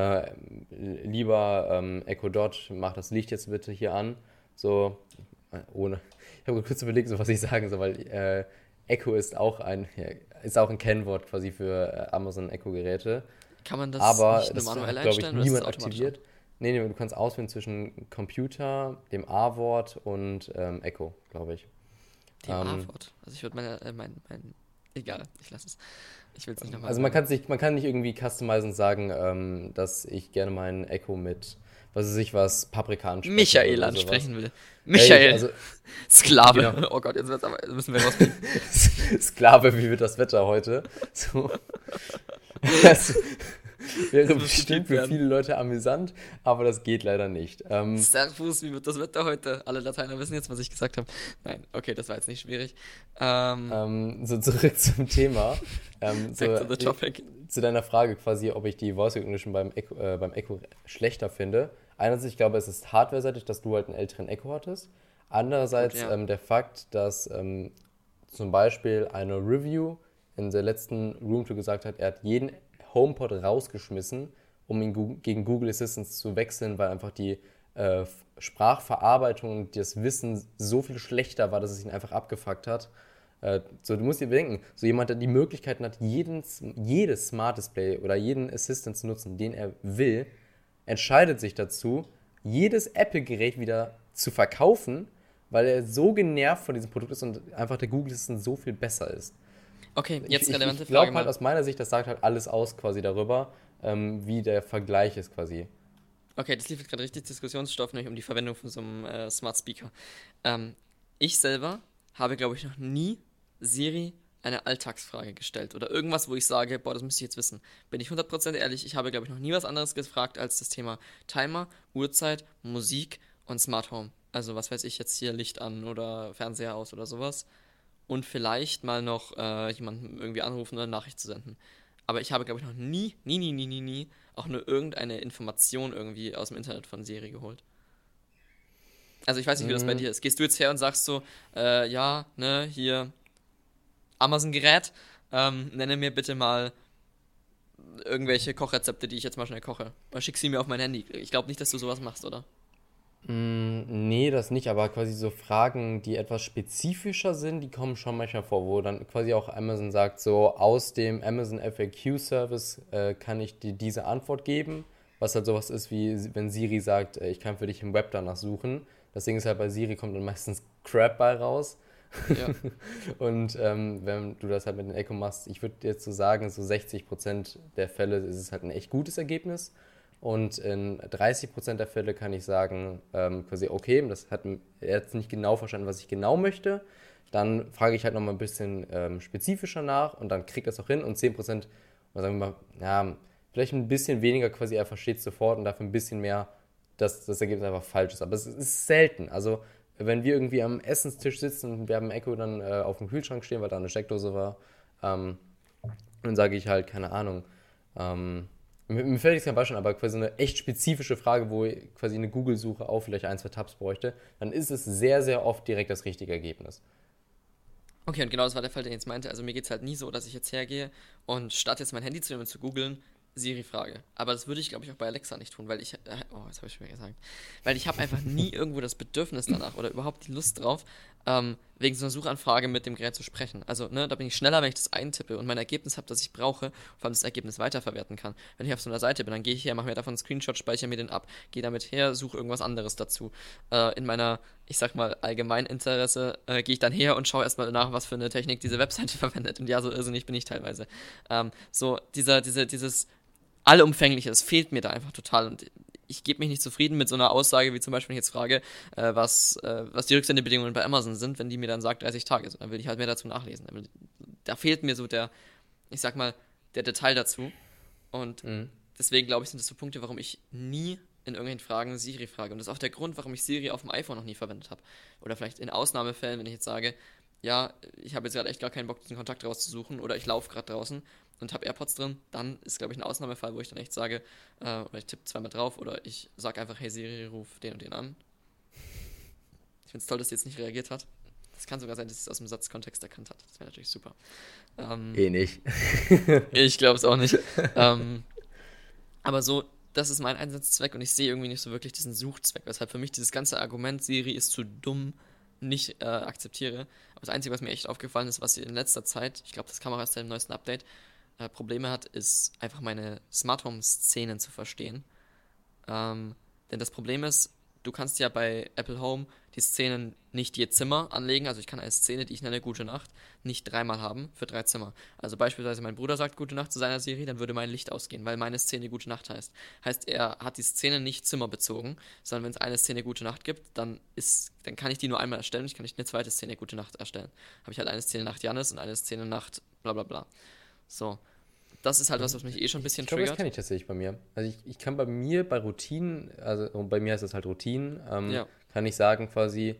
lieber Echo Dot, mach das Licht jetzt bitte hier an. So, ohne. Ich habe kurz überlegt, so was ich sagen soll, weil Echo ist auch ein Kennwort quasi für Amazon Echo-Geräte. Kann man das Aber nicht das manuell hat, glaube ich, einstellen? Oder ist niemand das automatisch? aktiviert. Nee, du kannst auswählen zwischen Computer, dem A-Wort und Echo, glaube ich. Dem A-Wort. Also ich würde egal, ich lasse es. Ich will es nicht nochmal. Also man kann nicht irgendwie customizen und sagen, dass ich gerne meinen Echo mit, was Paprika ansprechen Michael oder ansprechen sowas. will. Michael, Also, Sklave. genau. Oh Gott, jetzt müssen wir rauskriegen. Sklave, wie wird das Wetter heute? So. Das wäre muss bestimmt gepiept für werden. viele Leute amüsant, aber das geht leider nicht. Servus, wie wird das Wetter heute? Alle Lateiner wissen jetzt, was ich gesagt habe. Nein, okay, das war jetzt nicht schwierig. So zurück zum Thema. Back to the topic. Zu deiner Frage quasi, ob ich die Voice Recognition beim Echo schlechter finde. Einerseits, ich glaube, es ist hardware-seitig, dass du halt einen älteren Echo hattest. Andererseits Gut, ja. der Fakt, dass zum Beispiel eine Review in der letzten Roomtour gesagt hat, er hat jeden HomePod rausgeschmissen, um ihn gegen Google Assistant zu wechseln, weil einfach die Sprachverarbeitung und das Wissen so viel schlechter war, dass es ihn einfach abgefuckt hat. Du musst dir bedenken, so jemand, der die Möglichkeiten hat, jedes Smart Display oder jeden Assistant zu nutzen, den er will, entscheidet sich dazu, jedes Apple-Gerät wieder zu verkaufen, weil er so genervt von diesem Produkt ist und einfach der Google Assistant so viel besser ist. Okay, jetzt relevante Ich Frage glaube halt mal. aus meiner Sicht, das sagt halt alles aus quasi darüber, wie der Vergleich ist quasi. Okay, das lief jetzt gerade richtig Diskussionsstoff, nämlich um die Verwendung von so einem Smart Speaker. Ich selber habe, glaube ich, noch nie Siri eine Alltagsfrage gestellt oder irgendwas, wo ich sage, boah, das müsste ich jetzt wissen. Bin ich 100% ehrlich, ich habe, glaube ich, noch nie was anderes gefragt als das Thema Timer, Uhrzeit, Musik und Smart Home. Also was weiß ich jetzt hier, Licht an oder Fernseher aus oder sowas. Und vielleicht mal noch jemanden irgendwie anrufen oder eine Nachricht zu senden. Aber ich habe, glaube ich, noch nie auch nur irgendeine Information irgendwie aus dem Internet von Siri geholt. Also ich weiß nicht, wie das bei dir ist. Gehst du jetzt her und sagst so, ja, ne, hier Amazon-Gerät, nenne mir bitte mal irgendwelche Kochrezepte, die ich jetzt mal schnell koche. Oder schick sie mir auf mein Handy. Ich glaube nicht, dass du sowas machst, oder? Nee, das nicht, aber quasi so Fragen, die etwas spezifischer sind, die kommen schon manchmal vor, wo dann quasi auch Amazon sagt, so aus dem Amazon FAQ-Service kann ich dir diese Antwort geben, was halt sowas ist, wie wenn Siri sagt, ich kann für dich im Web danach suchen. Das Ding ist halt, bei Siri kommt dann meistens Crap bei raus. Ja. Und wenn du das halt mit dem Echo machst, ich würde jetzt so sagen, so 60% der Fälle ist es halt ein echt gutes Ergebnis. Und in 30% der Fälle kann ich sagen, quasi, okay, das hat er jetzt nicht genau verstanden, was ich genau möchte. Dann frage ich halt nochmal ein bisschen spezifischer nach und dann kriegt er es auch hin. Und 10%, oder sagen wir mal, ja, vielleicht ein bisschen weniger quasi, er versteht es sofort und dafür ein bisschen mehr, dass das Ergebnis einfach falsch ist. Aber es ist selten. Also, wenn wir irgendwie am Essenstisch sitzen und wir haben ein Echo dann auf dem Kühlschrank stehen, weil da eine Steckdose war, ähm, dann sage ich halt, keine Ahnung, mir fällt jetzt kein Beispiel, aber quasi eine echt spezifische Frage, wo ich quasi eine Google-Suche auch vielleicht ein, zwei Tabs bräuchte, dann ist es sehr, sehr oft direkt das richtige Ergebnis. Okay, und genau das war der Fall, den ich jetzt meinte. Also mir geht es halt nie so, dass ich jetzt hergehe und statt jetzt mein Handy zu nehmen und zu googeln, Siri-Frage. Aber das würde ich, glaube ich, auch bei Alexa nicht tun, weil das habe ich schon mal gesagt. Weil ich habe einfach nie irgendwo das Bedürfnis danach oder überhaupt die Lust drauf, wegen so einer Suchanfrage mit dem Gerät zu sprechen. Also, ne, da bin ich schneller, wenn ich das eintippe und mein Ergebnis habe, das ich brauche, vor allem das Ergebnis weiterverwerten kann. Wenn ich auf so einer Seite bin, dann gehe ich her, mache mir davon einen Screenshot, speichere mir den ab, gehe damit her, suche irgendwas anderes dazu. In meiner, ich sag mal, Allgemeininteresse gehe ich dann her und schaue erstmal nach, was für eine Technik diese Webseite verwendet. Und ja, so irrsinnig bin ich teilweise. So, dieses Allumfängliche, das fehlt mir da einfach total. Und ich gebe mich nicht zufrieden mit so einer Aussage, wie zum Beispiel, wenn ich jetzt frage, was die Rücksendebedingungen bei Amazon sind, wenn die mir dann sagt 30 Tage. So, dann will ich halt mehr dazu nachlesen. Da fehlt mir so ich sag mal, der Detail dazu. Und Mhm. deswegen glaube ich, sind das so Punkte, warum ich nie in irgendwelchen Fragen Siri frage. Und das ist auch der Grund, warum ich Siri auf dem iPhone noch nie verwendet habe. Oder vielleicht in Ausnahmefällen, wenn ich jetzt sage, ja, ich habe jetzt gerade echt gar keinen Bock, diesen Kontakt rauszusuchen oder ich laufe gerade draußen und habe AirPods drin, dann ist, glaube ich, ein Ausnahmefall, wo ich dann echt sage, oder ich tippe zweimal drauf oder ich sage einfach, hey Siri, ruf den und den an. Ich finde es toll, dass sie jetzt nicht reagiert hat. Das kann sogar sein, dass sie es aus dem Satzkontext erkannt hat. Das wäre natürlich super. Eh nicht. Ich glaube es auch nicht. Aber so, das ist mein Einsatzzweck und ich sehe irgendwie nicht so wirklich diesen Suchzweck, weshalb für mich dieses ganze Argument, Siri ist zu dumm, nicht akzeptiere. Aber das Einzige, was mir echt aufgefallen ist, was sie in letzter Zeit, ich glaube, das kam auch erst im neuesten Update, Probleme hat, ist einfach meine Smart Home Szenen zu verstehen. Denn das Problem ist, du kannst ja bei Apple Home die Szenen nicht je Zimmer anlegen. Also ich kann eine Szene, die ich nenne Gute Nacht, nicht dreimal haben für 3 Zimmer. Also beispielsweise mein Bruder sagt Gute Nacht zu seiner Siri, dann würde mein Licht ausgehen, weil meine Szene Gute Nacht heißt. Heißt, er hat die Szene nicht zimmerbezogen, sondern wenn es eine Szene Gute Nacht gibt, dann kann ich die nur einmal erstellen. Ich kann nicht eine zweite Szene Gute Nacht erstellen. Habe ich halt eine Szene Nacht Jannis und eine Szene Nacht bla bla bla. So, das ist halt was mich schon ein bisschen Ich glaube, das triggert. kenne ich tatsächlich bei mir. Also ich kann bei mir bei Routinen, also bei mir heißt das halt Routinen, Ja, kann ich sagen quasi,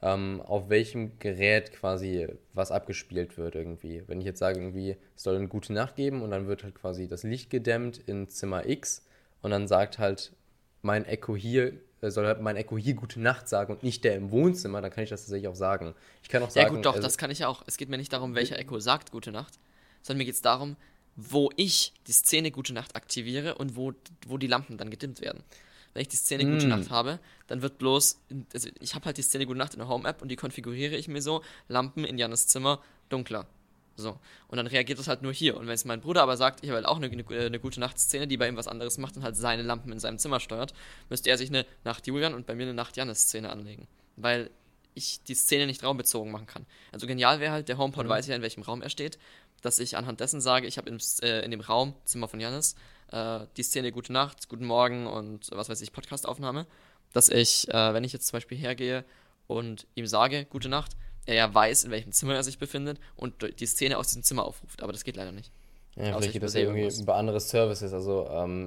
auf welchem Gerät quasi was abgespielt wird irgendwie. Wenn ich jetzt sage irgendwie, es soll eine gute Nacht geben und dann wird halt quasi das Licht gedämmt in Zimmer X und dann sagt halt mein Echo hier, soll halt mein Echo hier gute Nacht sagen und nicht der im Wohnzimmer, dann kann ich das tatsächlich auch sagen. Ich kann auch ja gut, sagen, doch, also, das kann ich ja auch. Es geht mir nicht darum, welcher Echo sagt Gute Nacht, sondern mir geht es darum, wo ich die Szene Gute Nacht aktiviere und wo die Lampen dann gedimmt werden. Wenn ich die Szene Gute Nacht habe, dann wird also ich habe halt die Szene Gute Nacht in der Home-App und die konfiguriere ich mir so, Lampen in Jannes Zimmer, dunkler. So. Und dann reagiert das halt nur hier. Und wenn es mein Bruder aber sagt, ich habe halt auch eine gute Nachtszene, die bei ihm was anderes macht und halt seine Lampen in seinem Zimmer steuert, müsste er sich eine Nacht Julian und bei mir eine Nacht Jannis-Szene anlegen. Weil ich die Szene nicht raumbezogen machen kann. Also genial wäre halt, der HomePod weiß ja, in welchem Raum er steht, dass ich anhand dessen sage, ich habe in dem Raum, Zimmer von Jannis, die Szene Gute Nacht, Guten Morgen und was weiß ich, Podcastaufnahme, dass ich, wenn ich jetzt zum Beispiel hergehe und ihm sage, Gute Nacht, er ja weiß, in welchem Zimmer er sich befindet und die Szene aus diesem Zimmer aufruft. Aber das geht leider nicht. ja, Außer vielleicht ich geht das ja übersehe irgendwie irgendwas. über andere Services. Also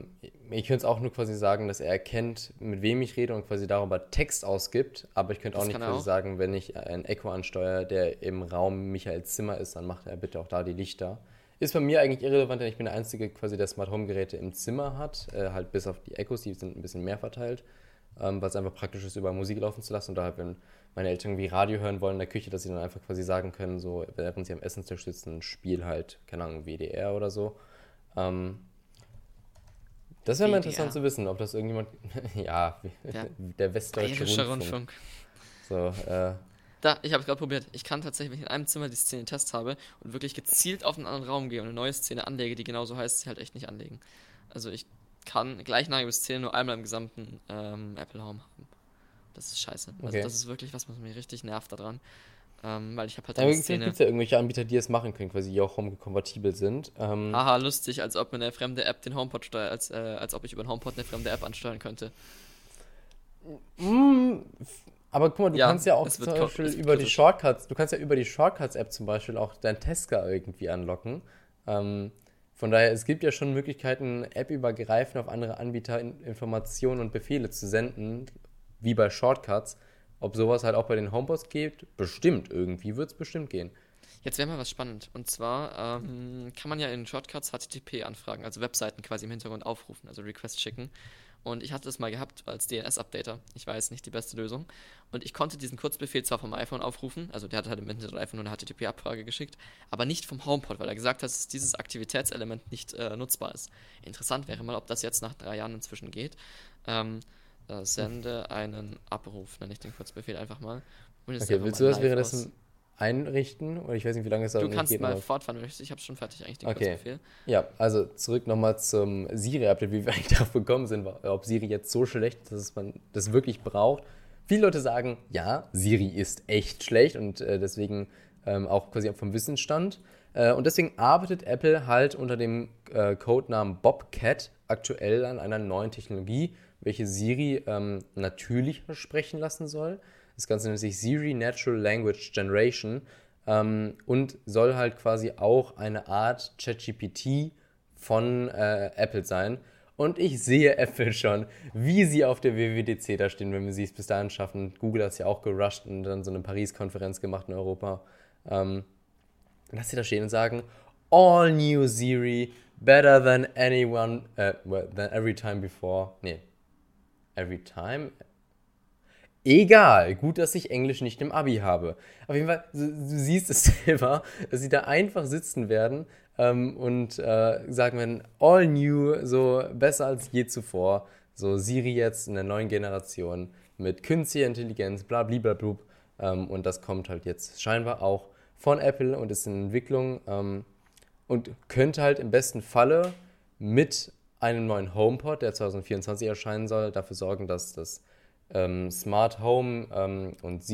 ich könnte es auch nur quasi sagen, dass er erkennt, mit wem ich rede und quasi darüber Text ausgibt. Aber ich könnte auch Das nicht kann er quasi auch. sagen, wenn ich ein Echo ansteuere, der im Raum Michaels Zimmer ist, dann macht er bitte auch da die Lichter. Ist bei mir eigentlich irrelevant, denn ich bin der Einzige quasi, der Smart Home Geräte im Zimmer hat. Halt bis auf die Echos, die sind ein bisschen mehr verteilt. Weil es einfach praktisch ist, über Musik laufen zu lassen. Und da halt, wenn meine Eltern irgendwie Radio hören wollen in der Küche, dass sie dann einfach quasi sagen können, so während sie am Essenstisch sitzen, spiel halt, keine Ahnung, WDR oder so. Ähm, Das wäre mal interessant WDR. zu wissen, ob das irgendjemand, ja, Der der Westdeutsche Bayerische Rundfunk. Rundfunk. So, Da, ich habe es gerade probiert. Ich kann tatsächlich, wenn ich in einem Zimmer die Szene Test habe und wirklich gezielt auf einen anderen Raum gehe und eine neue Szene anlege, die genauso heißt, sie halt echt nicht anlegen. Also ich kann gleichnamige Szene nur einmal im gesamten Apple Home haben. Das ist scheiße. Also okay. das ist wirklich was mir richtig nervt daran. Weil ich habe halt Ja, eine vielleicht gibt Szene. es ja irgendwelche Anbieter, die es machen können, quasi, die auch Home-kompatibel sind. Haha, lustig, als ob eine fremde App den HomePod steuert, als ob ich über den HomePod eine fremde App ansteuern könnte. Mm, aber guck mal, du Ja, kannst ja auch es zum wird, Beispiel es wird über die kritisch. Shortcuts, du kannst ja über die Shortcuts-App zum Beispiel auch deinen Tesca irgendwie anlocken. Ähm, von daher, es gibt ja schon Möglichkeiten, appübergreifend auf andere Anbieter Informationen und Befehle zu senden, wie bei Shortcuts. Ob sowas halt auch bei den HomePods geht? Bestimmt, irgendwie wird es bestimmt gehen. Jetzt wäre mal was spannend. Und zwar kann man ja in Shortcuts HTTP anfragen, also Webseiten quasi im Hintergrund aufrufen, also Request schicken. Und ich hatte das mal gehabt als DNS-Updater. Ich weiß, nicht die beste Lösung. Und ich konnte diesen Kurzbefehl zwar vom iPhone aufrufen, also der hat halt im Internet einfach nur eine HTTP-Abfrage geschickt, aber nicht vom HomePod, weil er gesagt hat, dass dieses Aktivitätselement nicht nutzbar ist. Interessant wäre mal, ob das jetzt nach 3 Jahren inzwischen geht. Ähm, Sende einen Abruf, nenne ich den Kurzbefehl einfach mal. Und jetzt Okay, einfach willst mal du das live aus. währenddessen einrichten? Oder ich weiß nicht, wie lange es Du dauert, nicht kannst geht, mal aber. fortfahren, wenn du möchtest. Ich habe schon fertig, eigentlich den Okay. Kurzbefehl. Ja, also zurück nochmal zum Siri-Update, wie wir eigentlich darauf gekommen sind, ob Siri jetzt so schlecht ist, dass man das wirklich braucht. Viele Leute sagen, ja, Siri ist echt schlecht und deswegen auch quasi vom Wissensstand. Und deswegen arbeitet Apple halt unter dem Codenamen Bobcat aktuell an einer neuen Technologie, welche Siri natürlicher sprechen lassen soll. Das Ganze nennt sich Siri Natural Language Generation und soll halt quasi auch eine Art ChatGPT von Apple sein. Und ich sehe Apple schon, wie sie auf der WWDC da stehen, wenn wir sie es bis dahin schaffen. Google hat es ja auch gerusht und dann so eine Paris-Konferenz gemacht in Europa. Dass sie da stehen und sagen, All new Siri, better than anyone, well, than every time before. Nee, every time, egal, gut, dass ich Englisch nicht im Abi habe. Auf jeden Fall, du siehst es selber, dass sie da einfach sitzen werden und sagen werden, all new, so besser als je zuvor. So Siri jetzt in der neuen Generation mit künstlicher Intelligenz, bla blablabla. Und das kommt halt jetzt scheinbar auch von Apple und ist in Entwicklung und könnte halt im besten Falle mit einem neuen HomePod, der 2024 erscheinen soll, dafür sorgen, dass das Smart Home und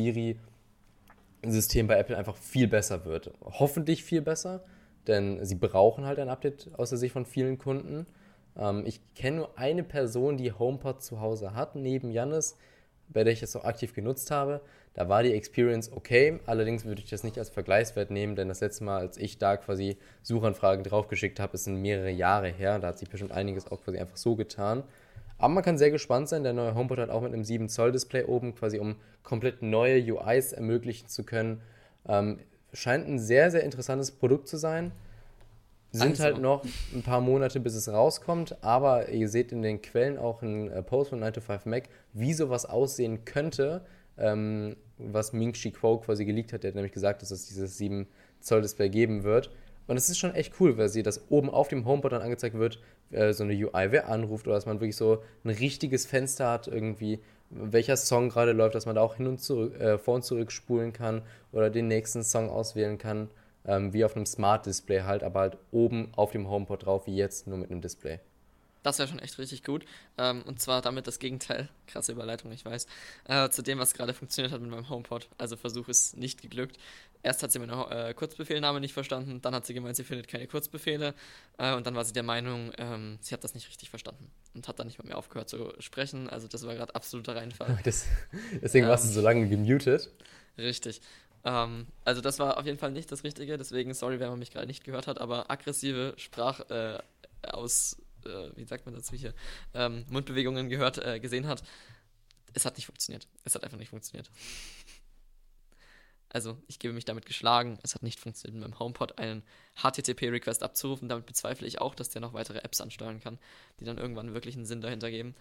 Siri-System bei Apple einfach viel besser wird. Hoffentlich viel besser, denn sie brauchen halt ein Update aus der Sicht von vielen Kunden. Ich kenne nur eine Person, die HomePod zu Hause hat, neben Jannis, bei der ich es auch aktiv genutzt habe. Da war die Experience okay, allerdings würde ich das nicht als Vergleichswert nehmen, denn das letzte Mal, als ich da quasi Suchanfragen draufgeschickt habe, ist mehrere Jahre her. Da hat sich bestimmt einiges auch quasi einfach so getan. Aber man kann sehr gespannt sein, der neue HomePod hat auch mit einem 7-Zoll-Display oben, quasi um komplett neue UIs ermöglichen zu können. Scheint ein sehr, sehr interessantes Produkt zu sein. Sind halt Also, noch ein paar Monate, bis es rauskommt, aber ihr seht in den Quellen auch einen Post von 9 to 5 Mac, wie sowas aussehen könnte, was Ming-Chi Kuo quasi geleakt hat. Der hat nämlich gesagt, dass es dieses 7-Zoll-Display geben wird. Und es ist schon echt cool, weil sie das oben auf dem HomePod dann angezeigt wird, so eine UI, wer anruft, oder dass man wirklich so ein richtiges Fenster hat, irgendwie, welcher Song gerade läuft, dass man da auch hin und zurück, vor und zurück spulen kann oder den nächsten Song auswählen kann, wie auf einem Smart Display halt, aber halt oben auf dem HomePod drauf, wie jetzt, nur mit einem Display. das wäre schon echt richtig gut. Und zwar damit das Gegenteil, krasse Überleitung, ich weiß, zu dem, was gerade funktioniert hat mit meinem HomePod. Also Versuch ist nicht geglückt. Erst hat sie meine Kurzbefehlname nicht verstanden, dann hat sie gemeint, sie findet keine Kurzbefehle und dann war sie der Meinung, sie hat das nicht richtig verstanden und hat dann nicht mit mir aufgehört zu sprechen. Also das war gerade absoluter Reinfall. Das, deswegen warst du Ähm, so lange gemutet. Richtig. Also das war auf jeden Fall nicht das Richtige, deswegen sorry, wenn man mich gerade nicht gehört hat, aber aggressive wie sagt man dazu hier, Mundbewegungen gesehen hat. Es hat nicht funktioniert. Es hat einfach nicht funktioniert. Also, ich gebe mich damit geschlagen. Es hat nicht funktioniert, mit meinem HomePod einen HTTP-Request abzurufen. Damit bezweifle ich auch, dass der noch weitere Apps ansteuern kann, die dann irgendwann wirklich einen Sinn dahinter geben.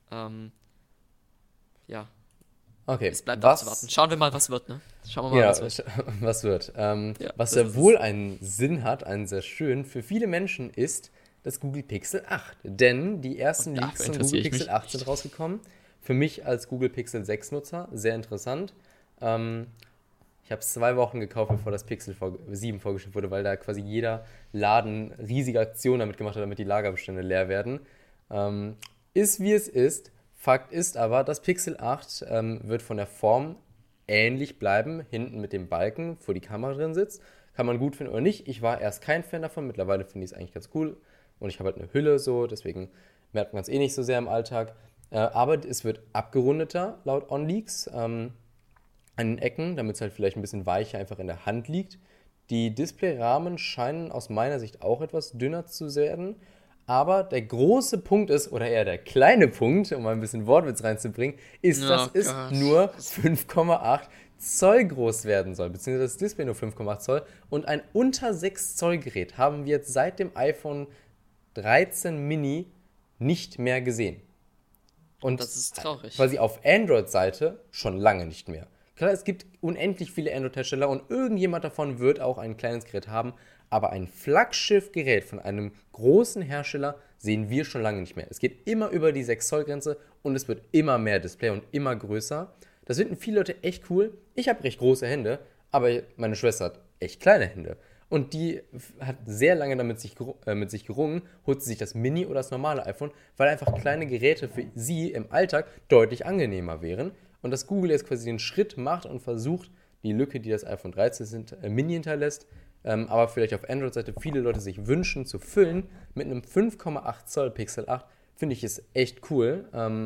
Ja, Okay, es bleibt abzuwarten. Schauen wir mal, was wird, ne? Schauen wir mal, ja, was wird. was wird? Ja, Was das ja ist wohl es. einen Sinn hat, einen sehr schön, für viele Menschen ist, das Google Pixel 8. Denn die ersten Und Leaks dafür zum Google interessiere ich Pixel mich. 8 sind rausgekommen. Für mich als Google Pixel 6 Nutzer sehr interessant. Ähm, Ich habe es 2 Wochen gekauft, bevor das Pixel 7 vorgestellt wurde, weil da quasi jeder Laden riesige Aktionen damit gemacht hat, damit die Lagerbestände leer werden. Ähm, Ist wie es ist. Fakt ist aber, das Pixel 8 wird von der Form ähnlich bleiben, hinten mit dem Balken, wo die Kamera drin sitzt. Kann man gut finden oder nicht. Ich war erst kein Fan davon, mittlerweile finde ich es eigentlich ganz cool. Und ich habe halt eine Hülle so, deswegen merkt man es eh nicht so sehr im Alltag. Aber es wird abgerundeter, laut OnLeaks. An den Ecken, damit es halt vielleicht ein bisschen weicher einfach in der Hand liegt. Die Displayrahmen scheinen aus meiner Sicht auch etwas dünner zu werden. Aber der große Punkt ist, oder eher der kleine Punkt, um mal ein bisschen Wortwitz reinzubringen, ist, dass Oh es Gott. nur 5,8 Zoll groß werden soll, beziehungsweise das Display nur 5,8 Zoll. Und ein unter 6 Zoll Gerät haben wir jetzt seit dem iPhone 13 Mini nicht mehr gesehen. Und Das ist traurig. quasi auf Android-Seite schon lange nicht mehr. Klar, es gibt unendlich viele Android-Hersteller und irgendjemand davon wird auch ein kleines Gerät haben, aber ein Flaggschiff-Gerät von einem großen Hersteller sehen wir schon lange nicht mehr. Es geht immer über die 6-Zoll-Grenze und es wird immer mehr Display und immer größer. Das finden viele Leute echt cool. Ich habe recht große Hände, aber meine Schwester hat echt kleine Hände. Und die hat sehr lange mit sich gerungen, holt sie sich das Mini oder das normale iPhone, weil einfach kleine Geräte für sie im Alltag deutlich angenehmer wären. Und dass Google jetzt quasi den Schritt macht und versucht, die Lücke, die das iPhone 13 Mini hinterlässt, aber vielleicht auf Android-Seite viele Leute sich wünschen, zu füllen, mit einem 5,8 Zoll Pixel 8, finde ich es echt cool.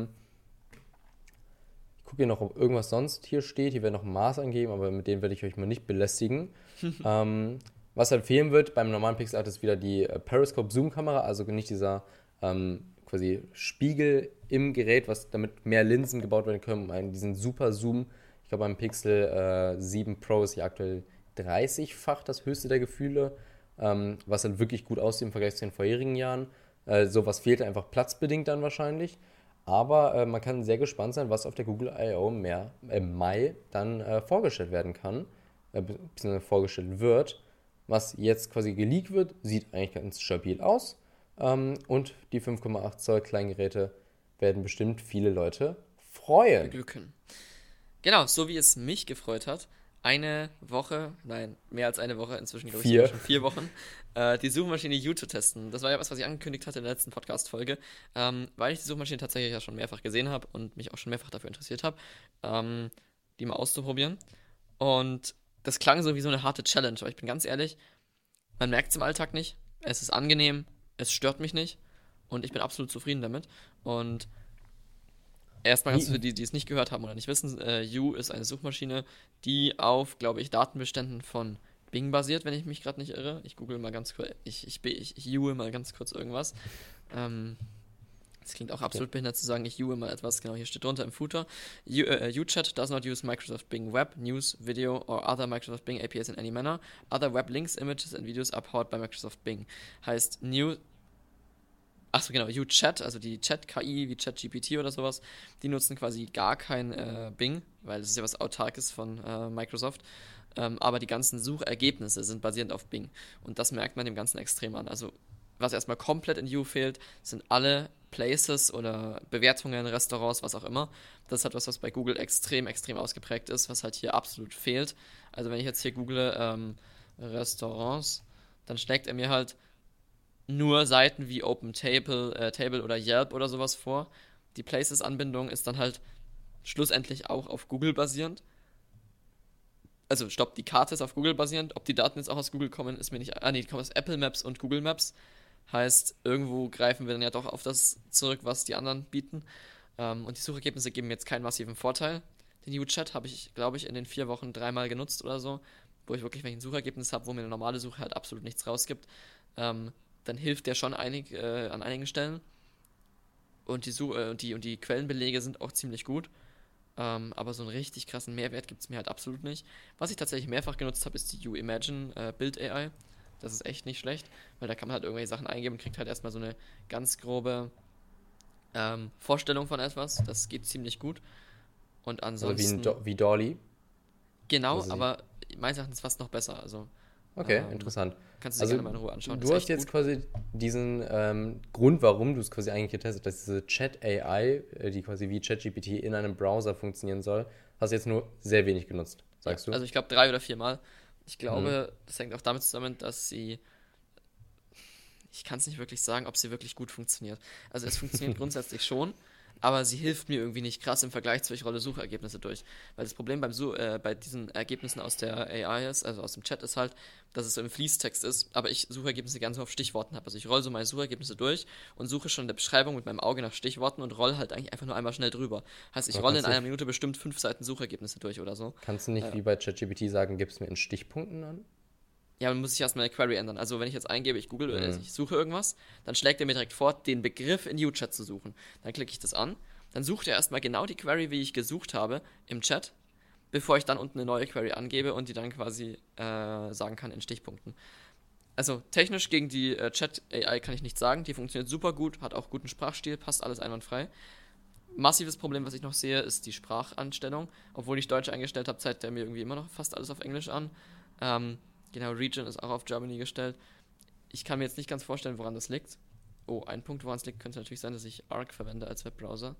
Ich gucke hier noch, ob irgendwas sonst hier steht. Hier wäre noch ein Maß angegeben, aber mit dem werde ich euch mal nicht belästigen. Was halt fehlen wird beim normalen Pixel 8 ist wieder die Periscope-Zoom-Kamera, also nicht dieser quasi Spiegel im Gerät, was damit mehr Linsen gebaut werden können, um diesen super Zoom. Ich glaube, beim Pixel 7 Pro ist ja aktuell 30-fach das höchste der Gefühle, was halt wirklich gut aussieht im Vergleich zu den vorherigen Jahren. Sowas fehlt einfach platzbedingt dann wahrscheinlich. Aber man kann sehr gespannt sein, was auf der Google I.O. Im Mai dann vorgestellt werden kann, beziehungsweise vorgestellt wird. Was jetzt quasi geleakt wird, sieht eigentlich ganz stabil aus. Und die 5,8 Zoll Kleingeräte werden bestimmt viele Leute freuen. Glücken. Genau, so wie es mich gefreut hat, eine Woche, nein, mehr als eine Woche, inzwischen glaube ich sogar schon 4 Wochen, die Suchmaschine You zu testen. Das war ja was ich angekündigt hatte in der letzten Podcast-Folge, weil ich die Suchmaschine tatsächlich ja schon mehrfach gesehen habe und mich auch schon mehrfach dafür interessiert habe, die mal auszuprobieren. Und das klang so wie so eine harte Challenge, aber ich bin ganz ehrlich, man merkt es im Alltag nicht, es ist angenehm, es stört mich nicht und ich bin absolut zufrieden damit. Und erstmal ganz für die es nicht gehört haben oder nicht wissen, You ist eine Suchmaschine, die auf, glaube ich, Datenbeständen von Bing basiert, wenn ich mich gerade nicht irre. Ich google mal ganz kurz, ich Yue mal ganz kurz irgendwas. Es klingt auch absolut behindert zu sagen, ich Yue mal etwas, genau, hier steht drunter im Footer. UChat does not use Microsoft Bing Web, News, Video or other Microsoft Bing APIs in any manner. Other web links, images and videos are powered by Microsoft Bing. Heißt Achso, genau, UChat, also die Chat-KI wie ChatGPT oder sowas, die nutzen quasi gar kein Bing, weil es ist ja was Autarkes von Microsoft. Aber die ganzen Suchergebnisse sind basierend auf Bing. Und das merkt man dem Ganzen extrem an. Also, was erstmal komplett in You fehlt, sind alle Places oder Bewertungen, Restaurants, was auch immer. Das ist halt was bei Google extrem, extrem ausgeprägt ist, was halt hier absolut fehlt. Also, wenn ich jetzt hier google Restaurants, dann schlägt er mir halt nur Seiten wie Table oder Yelp oder sowas vor. Die Places-Anbindung ist dann halt schlussendlich auch auf Google basierend. Also, stopp, die Karte ist auf Google basierend. Ob die Daten jetzt auch aus Google kommen, ist mir nicht. Die kommen aus Apple Maps und Google Maps. Heißt, irgendwo greifen wir dann ja doch auf das zurück, was die anderen bieten. Und die Suchergebnisse geben mir jetzt keinen massiven Vorteil. Den UChat habe ich, glaube ich, in den 4 Wochen 3-mal genutzt oder so. Wo ich wirklich, wenn ich ein Suchergebnis habe, wo mir eine normale Suche halt absolut nichts rausgibt. Dann hilft der schon an einigen Stellen. Und die Quellenbelege sind auch ziemlich gut. Aber so einen richtig krassen Mehrwert gibt es mir halt absolut nicht. Was ich tatsächlich mehrfach genutzt habe, ist die UImagine Build AI. Das ist echt nicht schlecht, weil da kann man halt irgendwelche Sachen eingeben und kriegt halt erstmal so eine ganz grobe Vorstellung von etwas. Das geht ziemlich gut. Und ansonsten. Also wie Dolly. Genau, Also aber meines Erachtens fast noch besser. Also Okay, interessant. Kannst du dir gerne mal in Ruhe anschauen. Du hast jetzt quasi diesen Grund, warum du es quasi eigentlich getestet hast, diese Chat-AI, die quasi wie ChatGPT in einem Browser funktionieren soll, hast du jetzt nur sehr wenig genutzt, sagst du? Also ich glaube 3 oder 4 Mal. Ich glaube, das hängt auch damit zusammen, dass ich kann es nicht wirklich sagen, ob sie wirklich gut funktioniert. Also es funktioniert grundsätzlich schon, aber sie hilft mir irgendwie nicht krass im Vergleich zu, ich rolle Suchergebnisse durch. Weil das Problem bei diesen Ergebnissen aus der AI ist, also aus dem Chat ist halt, dass es so im Fließtext ist, aber ich Suchergebnisse ganz so auf Stichworten habe. Also ich rolle so meine Suchergebnisse durch und suche schon in der Beschreibung mit meinem Auge nach Stichworten und rolle halt eigentlich einfach nur einmal schnell drüber. Heißt, ich rolle in einer Minute bestimmt 5 Seiten Suchergebnisse durch oder so. Kannst du nicht wie bei ChatGPT sagen, gib es mir in Stichpunkten an? Ja, dann muss ich erstmal eine Query ändern. Also wenn ich jetzt eingebe, ich google oder ich suche irgendwas, dann schlägt er mir direkt vor, den Begriff in U-Chat zu suchen. Dann klicke ich das an, dann sucht er erstmal genau die Query, wie ich gesucht habe, im Chat, bevor ich dann unten eine neue Query angebe und die dann quasi sagen kann in Stichpunkten. Also technisch gegen die Chat-AI kann ich nichts sagen, die funktioniert super gut, hat auch guten Sprachstil, passt alles einwandfrei. Massives Problem, was ich noch sehe, ist die Sprachanstellung. Obwohl ich Deutsch eingestellt habe, zeigt er mir irgendwie immer noch fast alles auf Englisch an. Genau, Region ist auch auf Germany gestellt. Ich kann mir jetzt nicht ganz vorstellen, woran das liegt. Oh, ein Punkt, woran es liegt, könnte natürlich sein, dass ich Arc verwende als Webbrowser.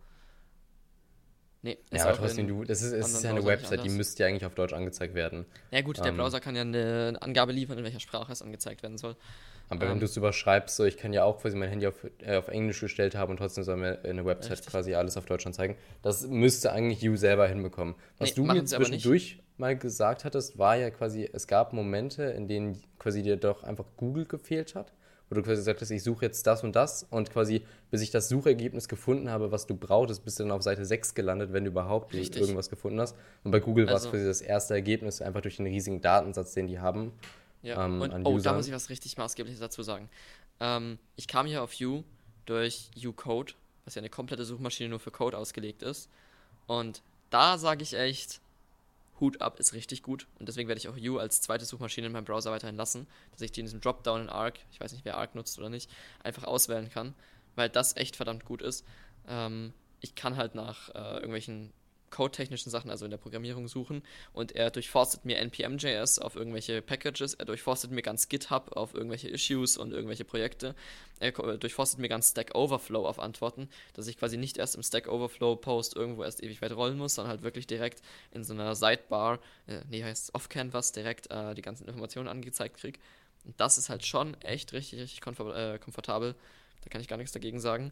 Nee, ja, aber trotzdem, es ist ja eine Website, die müsste ja eigentlich auf Deutsch angezeigt werden. Ja gut, der Browser kann ja eine Angabe liefern, in welcher Sprache es angezeigt werden soll. Aber wenn du es überschreibst, so, ich kann ja auch quasi mein Handy auf Englisch gestellt haben und trotzdem soll mir eine Website quasi alles auf Deutsch anzeigen. Das müsste eigentlich You selber hinbekommen. Was du mir zwischendurch mal gesagt hattest, war ja quasi, es gab Momente, in denen quasi dir doch einfach Google gefehlt hat, wo du quasi gesagt hast, ich suche jetzt das und quasi, bis ich das Suchergebnis gefunden habe, was du brauchtest, bist du dann auf Seite 6 gelandet, wenn du überhaupt irgendwas gefunden hast. Und bei Google war es quasi das erste Ergebnis, einfach durch den riesigen Datensatz, den die haben. Ja, da muss ich was richtig Maßgebliches dazu sagen. Ich kam hier auf You durch U-Code, was ja eine komplette Suchmaschine nur für Code ausgelegt ist. Und da sage ich echt, Hut ab, ist richtig gut. Und deswegen werde ich auch You als zweite Suchmaschine in meinem Browser weiterhin lassen, dass ich die in diesem Dropdown in Arc, ich weiß nicht, wer Arc nutzt oder nicht, einfach auswählen kann, weil das echt verdammt gut ist. Ich kann halt nach irgendwelchen codetechnischen Sachen, also in der Programmierung suchen, und er durchforstet mir npm.js auf irgendwelche Packages, er durchforstet mir ganz GitHub auf irgendwelche Issues und irgendwelche Projekte, er durchforstet mir ganz Stack Overflow auf Antworten, dass ich quasi nicht erst im Stack Overflow Post irgendwo erst ewig weit rollen muss, sondern halt wirklich direkt in so einer Sidebar, heißt Off-Canvas, direkt die ganzen Informationen angezeigt kriege. Und das ist halt schon echt richtig komfortabel, da kann ich gar nichts dagegen sagen.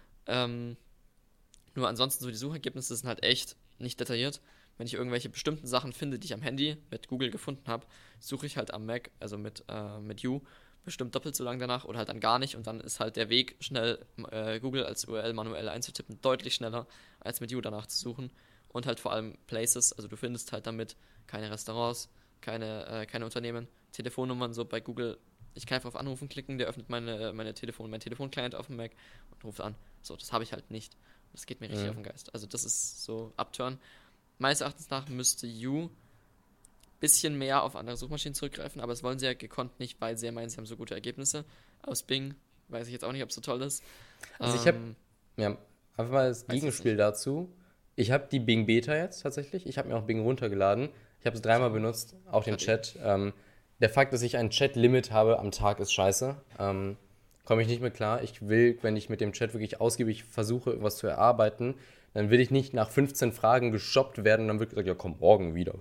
Nur ansonsten so die Suchergebnisse sind halt echt nicht detailliert. Wenn ich irgendwelche bestimmten Sachen finde, die ich am Handy mit Google gefunden habe, suche ich halt am Mac, also mit You, bestimmt doppelt so lang danach oder halt dann gar nicht und dann ist halt der Weg, schnell Google als URL manuell einzutippen, deutlich schneller, als mit You danach zu suchen. Und halt vor allem Places, also du findest halt damit keine Restaurants, keine Unternehmen, Telefonnummern, so bei Google, ich kann einfach auf Anrufen klicken, der öffnet mein Telefonclient auf dem Mac und ruft an. So, das habe ich halt nicht. Das geht mir richtig auf den Geist. Also das ist so Upturn. Meines Erachtens nach müsste You ein bisschen mehr auf andere Suchmaschinen zurückgreifen, aber das wollen sie ja gekonnt nicht, weil sie ja meinen, sie haben so gute Ergebnisse. Aus Bing weiß ich jetzt auch nicht, ob es so toll ist. Also ich habe einfach mal das Gegenspiel dazu. Ich habe die Bing Beta jetzt tatsächlich. Ich habe mir auch Bing runtergeladen. Ich habe es 3-mal benutzt, auch den Chat. Der Fakt, dass ich ein Chat-Limit habe am Tag, ist scheiße. Komme ich nicht mehr klar. Ich will, wenn ich mit dem Chat wirklich ausgiebig versuche, irgendwas zu erarbeiten, dann will ich nicht nach 15 Fragen gestoppt werden und dann wird gesagt, ja komm, morgen wieder.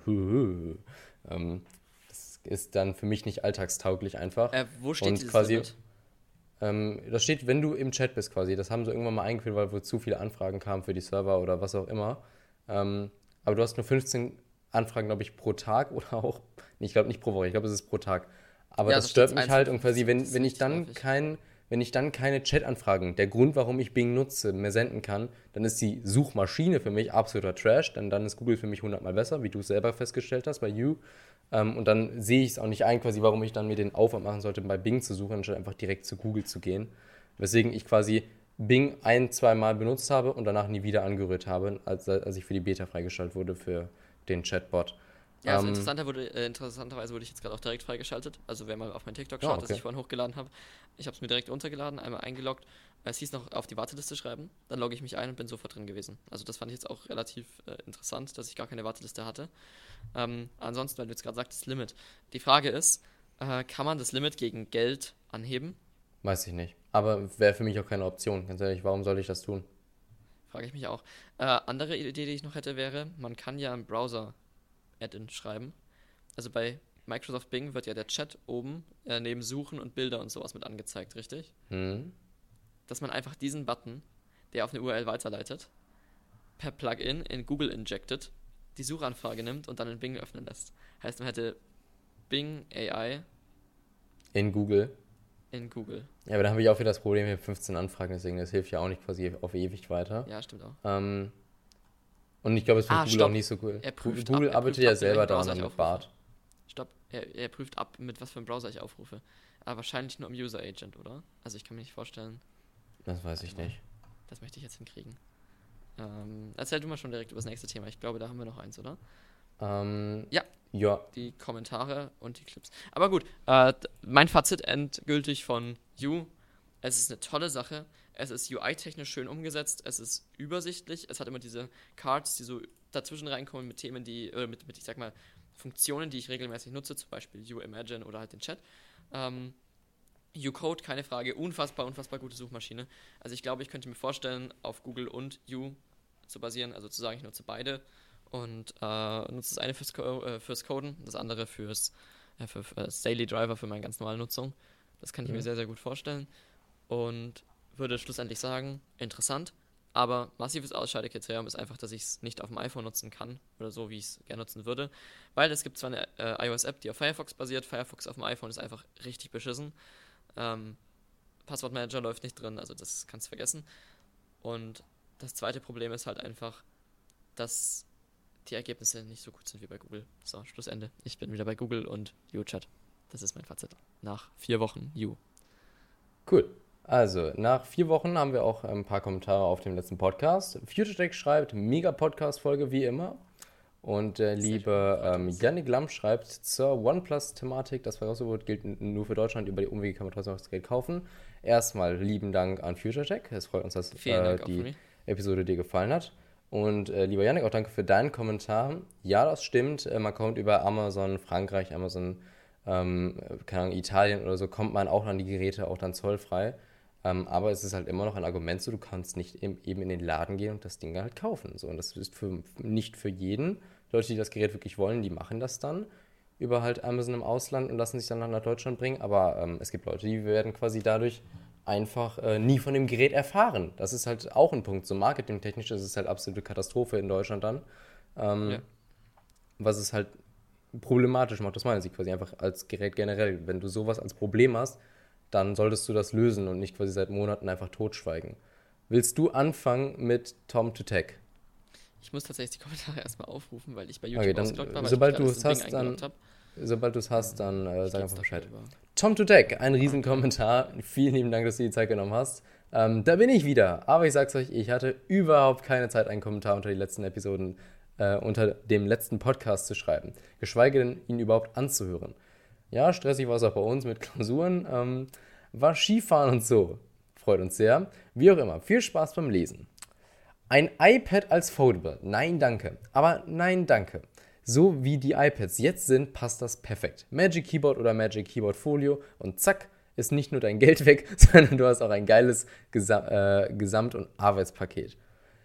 Das ist dann für mich nicht alltagstauglich einfach. Wo steht dieses quasi, Limit? Das steht, wenn du im Chat bist quasi. Das haben sie irgendwann mal eingeführt, weil wohl zu viele Anfragen kamen für die Server oder was auch immer. Aber du hast nur 15 Anfragen, glaube ich, pro Tag oder auch, ich glaube nicht pro Woche, ich glaube, es ist pro Tag. Aber ja, das stört mich halt und quasi, wenn ich dann keine Chat-Anfragen, der Grund, warum ich Bing nutze, mehr senden kann, dann ist die Suchmaschine für mich absoluter Trash, denn dann ist Google für mich 100-mal besser, wie du es selber festgestellt hast bei You. Und dann sehe ich es auch nicht ein, quasi, warum ich dann mir den Aufwand machen sollte, bei Bing zu suchen, anstatt einfach direkt zu Google zu gehen. Weswegen ich quasi Bing 1-2 Mal benutzt habe und danach nie wieder angerührt habe, als ich für die Beta freigeschaltet wurde für den Chatbot. Ja, also interessanterweise wurde ich jetzt gerade auch direkt freigeschaltet. Also wer mal auf mein TikTok schaut, das ich vorhin hochgeladen habe, ich habe es mir direkt runtergeladen, einmal eingeloggt. Es hieß noch auf die Warteliste schreiben, dann logge ich mich ein und bin sofort drin gewesen. Also das fand ich jetzt auch relativ interessant, dass ich gar keine Warteliste hatte. Ansonsten, weil du jetzt gerade sagtest, Limit. Die Frage ist, Kann man das Limit gegen Geld anheben? Weiß ich nicht. Aber wäre für mich auch keine Option. Ganz ehrlich, warum soll ich das tun? Frage ich mich auch. Andere Idee, die ich noch hätte, wäre, man kann ja im Browser Add-in schreiben. Also bei Microsoft Bing wird ja der Chat oben neben Suchen und Bilder und sowas mit angezeigt, richtig? Dass man einfach diesen Button, der auf eine URL weiterleitet, per Plugin in Google injected, die Suchanfrage nimmt und dann in Bing öffnen lässt. Heißt, man hätte Bing AI In Google. in Google. Ja, aber dann habe ich auch wieder das Problem, ich habe 15 Anfragen, deswegen das hilft ja auch nicht quasi auf ewig weiter. Ja, stimmt auch. Und ich glaube, es findet Google stopp. auch nicht so cool. Er Google prüft arbeitet ab, ja mit selber welchem daran Browser ich mit aufrufe. Bart. Stopp, er prüft ab, mit was für einem Browser ich aufrufe. Aber wahrscheinlich nur im User Agent, oder? Also ich kann mir nicht vorstellen, Das weiß ich nicht. das möchte ich jetzt hinkriegen. Erzähl du mal schon direkt über das nächste Thema. Ich glaube, da haben wir noch eins, oder? Ja. Ja, Die Kommentare und die Clips. Aber gut, mein Fazit endgültig von You. Es ist eine tolle Sache. Es ist UI-technisch schön umgesetzt. Es ist übersichtlich. Es hat immer diese Cards, die so dazwischen reinkommen mit Themen, mit ich sag mal, Funktionen, die ich regelmäßig nutze, zum Beispiel YouImagine oder halt den Chat. YouCode, keine Frage, unfassbar gute Suchmaschine. Also ich glaube, ich könnte mir vorstellen, auf Google und You zu basieren, also zu sagen, ich nutze beide und nutze das eine fürs Coden, das andere für das Daily Driver für meine ganz normale Nutzung. Das kann ich mir sehr, sehr gut vorstellen und würde schlussendlich sagen, interessant, aber massives Ausscheidekriterium ist einfach, dass ich es nicht auf dem iPhone nutzen kann oder so, wie ich es gerne nutzen würde, weil es gibt zwar eine iOS-App, die auf Firefox basiert, Firefox auf dem iPhone ist einfach richtig beschissen. Passwortmanager läuft nicht drin, also das kannst du vergessen. Und das zweite Problem ist halt einfach, dass die Ergebnisse nicht so gut sind wie bei Google. So, Schlussende. Ich bin wieder bei Google und YouChat. Das ist mein Fazit. Nach 4 Wochen You. cool. Also, nach 4 Wochen haben wir auch ein paar Kommentare auf dem letzten Podcast. FutureTech schreibt, mega Podcast-Folge wie immer. Und der liebe Yannick Lamm schreibt zur OnePlus-Thematik, das rausgeholt gilt nur für Deutschland, über die Umwege kann man trotzdem das Geld kaufen. Erstmal lieben Dank an FutureTech, es freut uns, dass die Episode dir gefallen hat. Und lieber Yannick, auch danke für deinen Kommentar. Ja, das stimmt, man kommt über Amazon Frankreich, Amazon, keine Ahnung, Italien oder so, kommt man auch an die Geräte, auch dann zollfrei. Aber es ist halt immer noch ein Argument so, du kannst nicht eben in den Laden gehen und das Ding halt kaufen. So, und das ist nicht für jeden. Leute, die das Gerät wirklich wollen, die machen das dann über halt Amazon im Ausland und lassen sich dann nach Deutschland bringen. Aber es gibt Leute, die werden quasi dadurch einfach nie von dem Gerät erfahren. Das ist halt auch ein Punkt. So marketingtechnisch ist es halt absolute Katastrophe in Deutschland dann. Was es halt problematisch macht, das meine ich quasi einfach als Gerät generell. Wenn du sowas als Problem hast, dann solltest du das lösen und nicht quasi seit Monaten einfach totschweigen. Willst du anfangen mit Tom to Tech? Ich muss tatsächlich die Kommentare erstmal aufrufen, weil ich bei YouTube Okay, dann, ausgeloggt war, weil sobald ich du gerade es das hast, Ding dann, eingeloggt habe. sobald du es hast, dann sag einfach Geht's Bescheid. darüber. Tom to Tech, ein riesen Kommentar. Vielen lieben Dank, dass du die Zeit genommen hast. Da bin ich wieder. Aber ich sag's euch, ich hatte überhaupt keine Zeit, einen Kommentar unter die letzten Episoden, unter dem letzten Podcast zu schreiben. Geschweige denn, ihn überhaupt anzuhören. Ja, stressig war es auch bei uns mit Klausuren. War Skifahren und so. Freut uns sehr. Wie auch immer, viel Spaß beim Lesen. Ein iPad als Foldable. Nein, danke. Aber nein, danke. So wie die iPads jetzt sind, passt das perfekt. Magic Keyboard oder Magic Keyboard Folio und zack, ist nicht nur dein Geld weg, sondern du hast auch ein geiles Gesamt- und Arbeitspaket.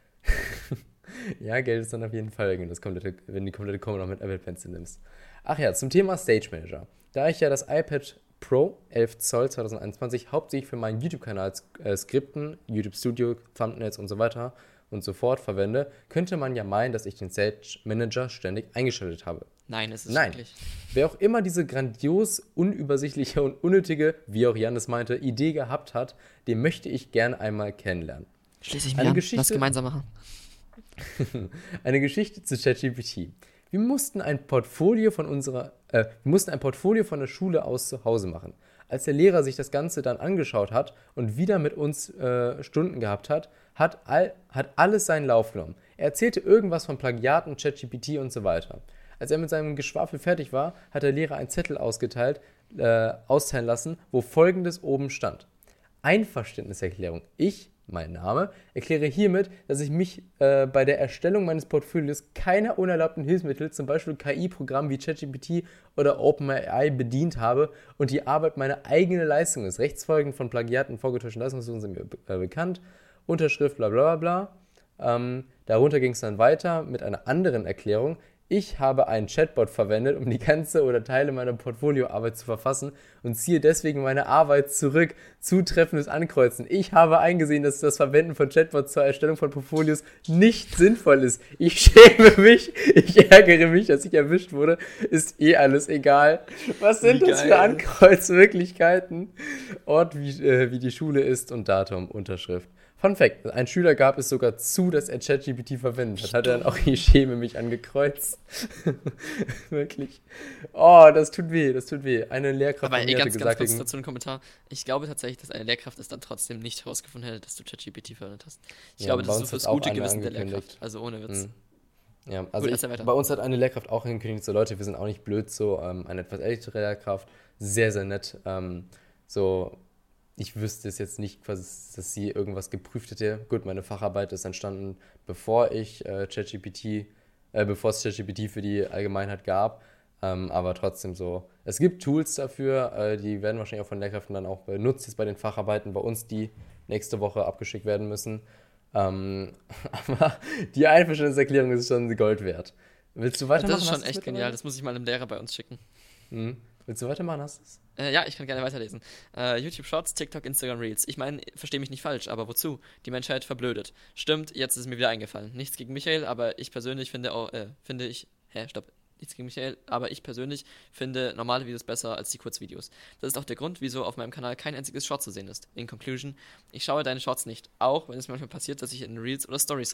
Ja, Geld ist dann auf jeden Fall irgendwie wenn die komplette Kombo noch mit Apple Pencil nimmst. Ach ja, zum Thema Stage Manager. Da ich ja das iPad Pro 11 Zoll 2021 hauptsächlich für meinen YouTube-Kanal Skripten, YouTube Studio, Thumbnails und so weiter und so fort verwende, könnte man ja meinen, dass ich den Stage Manager ständig eingeschaltet habe. Nein, es ist Nein. wirklich. Wer auch immer diese grandios, unübersichtliche und unnötige, wie auch Jan es meinte, Idee gehabt hat, den möchte ich gerne einmal kennenlernen. Schließe ich mir an. Lass gemeinsam machen. Eine Geschichte zu ChatGPT. Wir mussten ein Portfolio von der Schule aus zu Hause machen. Als der Lehrer sich das Ganze dann angeschaut hat und wieder mit uns Stunden gehabt hat, hat alles seinen Lauf genommen. Er erzählte irgendwas von Plagiaten, ChatGPT und so weiter. Als er mit seinem Geschwafel fertig war, hat der Lehrer einen Zettel austeilen lassen, wo Folgendes oben stand. Einverständniserklärung. Ich, mein Name, erkläre hiermit, dass ich mich bei der Erstellung meines Portfolios keiner unerlaubten Hilfsmittel, zum Beispiel KI-Programmen wie ChatGPT oder OpenAI, bedient habe und die Arbeit meine eigene Leistung ist. Rechtsfolgen von Plagiat und vorgetäuschten Leistungsversuchen sind mir bekannt. Unterschrift, bla bla bla. Darunter ging es dann weiter mit einer anderen Erklärung. Ich habe einen Chatbot verwendet, um die ganze oder Teile meiner Portfolioarbeit zu verfassen und ziehe deswegen meine Arbeit zurück. Zutreffendes Ankreuzen. Ich habe eingesehen, dass das Verwenden von Chatbots zur Erstellung von Portfolios nicht sinnvoll ist. Ich schäme mich, ich ärgere mich, dass ich erwischt wurde. Ist alles egal. Was sind das für Ankreuzmöglichkeiten? Ort, wie die Schule ist und Datum, Unterschrift. Fun Fact, ein Schüler gab es sogar zu, dass er ChatGPT verwendet hat. Hat er dann auch, ich schäme mich, angekreuzt. Wirklich. Oh, das tut weh. Eine Lehrkraft aber von mir ganz gesagt, kurz dazu einen Kommentar. Ich glaube tatsächlich, dass eine Lehrkraft es dann trotzdem nicht herausgefunden hätte, dass du ChatGPT verwendet hast. Ich glaube, das ist so fürs gute Gewissen der Lehrkraft. Also ohne Witz. Ja, also bei uns hat eine Lehrkraft auch angekündigt, so Leute, wir sind auch nicht blöd, so eine etwas ältere Lehrkraft, sehr, sehr nett, ich wüsste es jetzt nicht, dass sie irgendwas geprüft hätte. Gut, meine Facharbeit ist entstanden, bevor es ChatGPT für die Allgemeinheit gab. Aber trotzdem so, es gibt Tools dafür, die werden wahrscheinlich auch von Lehrkräften dann auch benutzt, jetzt bei den Facharbeiten bei uns, die nächste Woche abgeschickt werden müssen. Aber die Einverständniserklärung ist schon Gold wert. Willst du weitermachen? Das ist schon echt genial, das muss ich mal einem Lehrer bei uns schicken. Willst du weitermachen, hast du es? Ja, ich kann gerne weiterlesen. YouTube Shorts, TikTok, Instagram Reels. Ich meine, verstehe mich nicht falsch, aber wozu? Die Menschheit verblödet. Stimmt, jetzt ist es mir wieder eingefallen. Nichts gegen Michael, aber ich persönlich aber ich persönlich finde normale Videos besser als die Kurzvideos. Das ist auch der Grund, wieso auf meinem Kanal kein einziges Short zu sehen ist. In Conclusion, ich schaue deine Shorts nicht, auch wenn es manchmal passiert, dass ich in Reels oder Stories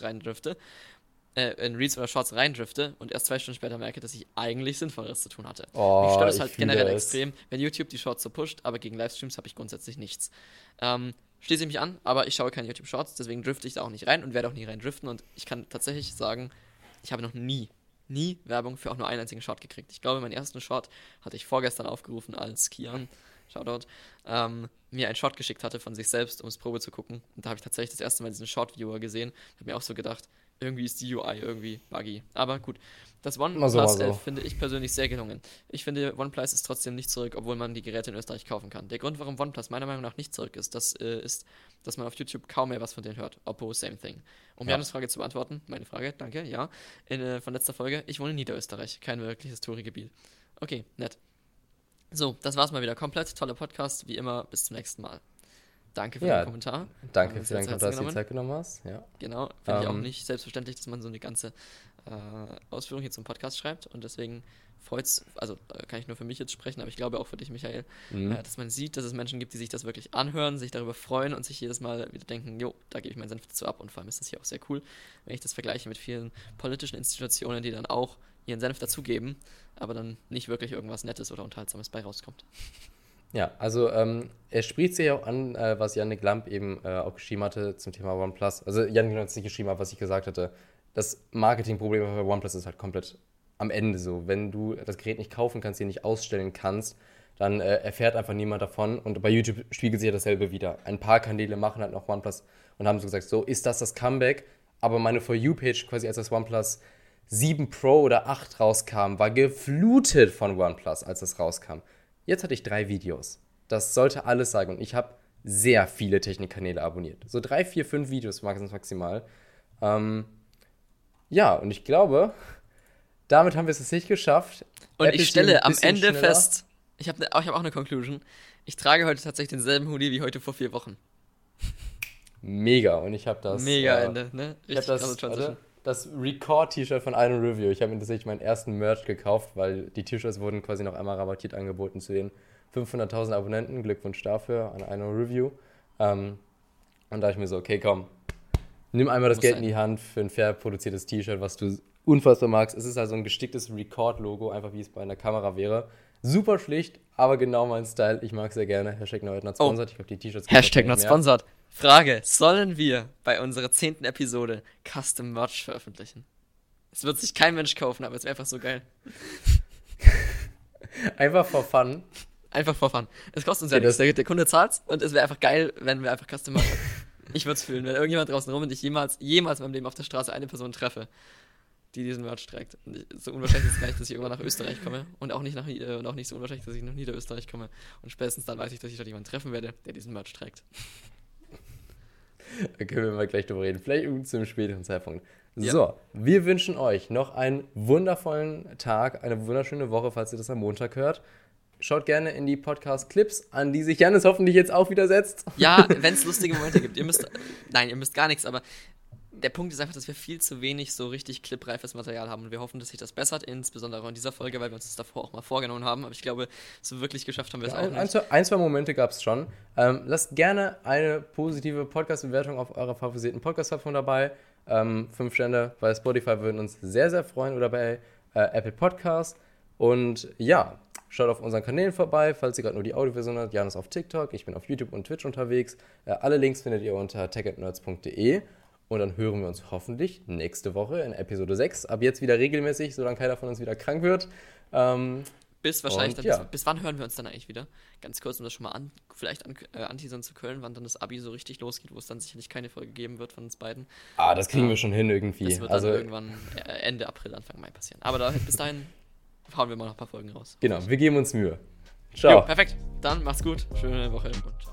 in Reels oder Shorts reindrifte und erst 2 Stunden später merke, dass ich eigentlich Sinnvolleres zu tun hatte. Mich stört es halt generell extrem, wenn YouTube die Shorts so pusht, aber gegen Livestreams habe ich grundsätzlich nichts. Schließe ich mich an, aber ich schaue keine YouTube-Shorts, deswegen drifte ich da auch nicht rein und werde auch nie rein driften und ich kann tatsächlich sagen, ich habe noch nie Werbung für auch nur einen einzigen Short gekriegt. Ich glaube, meinen ersten Short hatte ich vorgestern aufgerufen, als Kian, Shoutout, mir einen Short geschickt hatte von sich selbst, um es Probe zu gucken. Und da habe ich tatsächlich das erste Mal diesen Short-Viewer gesehen. Habe mir auch so gedacht, irgendwie ist die UI irgendwie buggy. Aber gut, das OnePlus 11 finde ich persönlich sehr gelungen. Ich finde, OnePlus ist trotzdem nicht zurück, obwohl man die Geräte in Österreich kaufen kann. Der Grund, warum OnePlus meiner Meinung nach nicht zurück ist, dass man auf YouTube kaum mehr was von denen hört. Oppo, same thing. Um Janis Frage zu beantworten, meine Frage, danke, ja, von letzter Folge, ich wohne in Niederösterreich, kein wirkliches Touri-Gebiet. Okay, nett. So, das war's mal wieder komplett. Toller Podcast, wie immer, bis zum nächsten Mal. Danke für den Kommentar. Danke für deinen Kommentar, dass du die Zeit genommen hast. Ja. Genau, finde ich auch nicht selbstverständlich, dass man so eine ganze Ausführung hier zum Podcast schreibt und deswegen freut's, also kann ich nur für mich jetzt sprechen, aber ich glaube auch für dich, Michael, dass man sieht, dass es Menschen gibt, die sich das wirklich anhören, sich darüber freuen und sich jedes Mal wieder denken, jo, da gebe ich meinen Senf dazu ab und vor allem ist das hier auch sehr cool, wenn ich das vergleiche mit vielen politischen Institutionen, die dann auch ihren Senf dazugeben, aber dann nicht wirklich irgendwas Nettes oder Unterhaltsames bei rauskommt. Ja, also er spricht sich auch an, was Yannick Lamp eben auch geschrieben hatte zum Thema OnePlus. Also Yannick hat es nicht geschrieben, aber was ich gesagt hatte. Das Marketingproblem bei OnePlus ist halt komplett am Ende so. Wenn du das Gerät nicht kaufen kannst, dir nicht ausstellen kannst, dann erfährt einfach niemand davon. Und bei YouTube spiegelt sich ja dasselbe wieder. Ein paar Kanäle machen halt noch OnePlus und haben so gesagt, so ist das Comeback. Aber meine For You-Page, quasi als das OnePlus 7 Pro oder 8 rauskam, war geflutet von OnePlus, als das rauskam. Jetzt hatte ich 3 Videos. Das sollte alles sagen. Und ich habe sehr viele Technikkanäle abonniert. So 3, 4, 5 Videos maximal. Ja, und ich glaube, damit haben wir es nicht geschafft. Und Apple ich stelle am Ende schneller fest, ich habe auch eine Conclusion. Ich trage heute tatsächlich denselben Hoodie wie heute vor 4 Wochen. Mega. Und ich habe das... Mega Ende, ne? Richtig krasse Transition. Das Record-T-Shirt von Iron Review. Ich habe mir tatsächlich meinen ersten Merch gekauft, weil die T-Shirts wurden quasi noch einmal rabattiert angeboten zu den 500.000 Abonnenten. Glückwunsch dafür an Iron Review. Und da dachte ich mir so, okay, komm, nimm einmal das Geld in die Hand für ein fair produziertes T-Shirt, was du unfassbar magst. Es ist also ein gesticktes Record-Logo, einfach wie es bei einer Kamera wäre. Super schlicht, aber genau mein Style. Ich mag es sehr gerne. #NotSponsored. Ich glaube, die T-Shirts... #NotSponsored. Frage, sollen wir bei unserer 10. Episode Custom Merch veröffentlichen? Es wird sich kein Mensch kaufen, aber es wäre einfach so geil. Einfach for fun. Einfach for fun. Es kostet uns ja nichts. Der Kunde zahlt's und es wäre einfach geil, wenn wir einfach Custom Merch haben. Ich würde es fühlen, wenn irgendjemand draußen rum und ich jemals in meinem Leben auf der Straße eine Person treffe, die diesen Merch trägt. Und so unwahrscheinlich ist es gar nicht, dass ich irgendwann nach Österreich komme und auch nicht so unwahrscheinlich, dass ich nach Niederösterreich komme. Und spätestens dann weiß ich, dass ich dort jemanden treffen werde, der diesen Merch trägt. Da können wir mal gleich drüber reden. Vielleicht zu einem späteren Zeitpunkt. Ja. So, wir wünschen euch noch einen wundervollen Tag, eine wunderschöne Woche, falls ihr das am Montag hört. Schaut gerne in die Podcast-Clips, an die sich Jannis hoffentlich jetzt auch wieder setzt. Ja, wenn es lustige Momente gibt. Ihr müsst gar nichts, aber der Punkt ist einfach, dass wir viel zu wenig so richtig clipreifes Material haben und wir hoffen, dass sich das bessert, insbesondere in dieser Folge, weil wir uns das davor auch mal vorgenommen haben, aber ich glaube, so wirklich geschafft haben wir es auch nicht. Ein, zwei Momente gab es schon. Lasst gerne eine positive Podcast-Bewertung auf eurer favorisierten Podcast-Plattform dabei. 5 Sterne bei Spotify würden uns sehr, sehr freuen oder bei Apple Podcasts. Und ja, schaut auf unseren Kanälen vorbei, falls ihr gerade nur die Audioversion habt. Jan ist auf TikTok, ich bin auf YouTube und Twitch unterwegs. Alle Links findet ihr unter techandnerds.de. Und dann hören wir uns hoffentlich nächste Woche in Episode 6. Ab jetzt wieder regelmäßig, solange keiner von uns wieder krank wird. Bis wann hören wir uns dann eigentlich wieder? Ganz kurz, um das schon mal anteasern zu können, wann dann das Abi so richtig losgeht, wo es dann sicherlich keine Folge geben wird von uns beiden. Das kriegen wir schon hin irgendwie. Das wird dann irgendwann Ende April, Anfang Mai passieren. Aber bis dahin hauen wir mal noch ein paar Folgen raus. Genau, wir geben uns Mühe. Ciao. Perfekt. Dann macht's gut. Schöne Woche und ciao.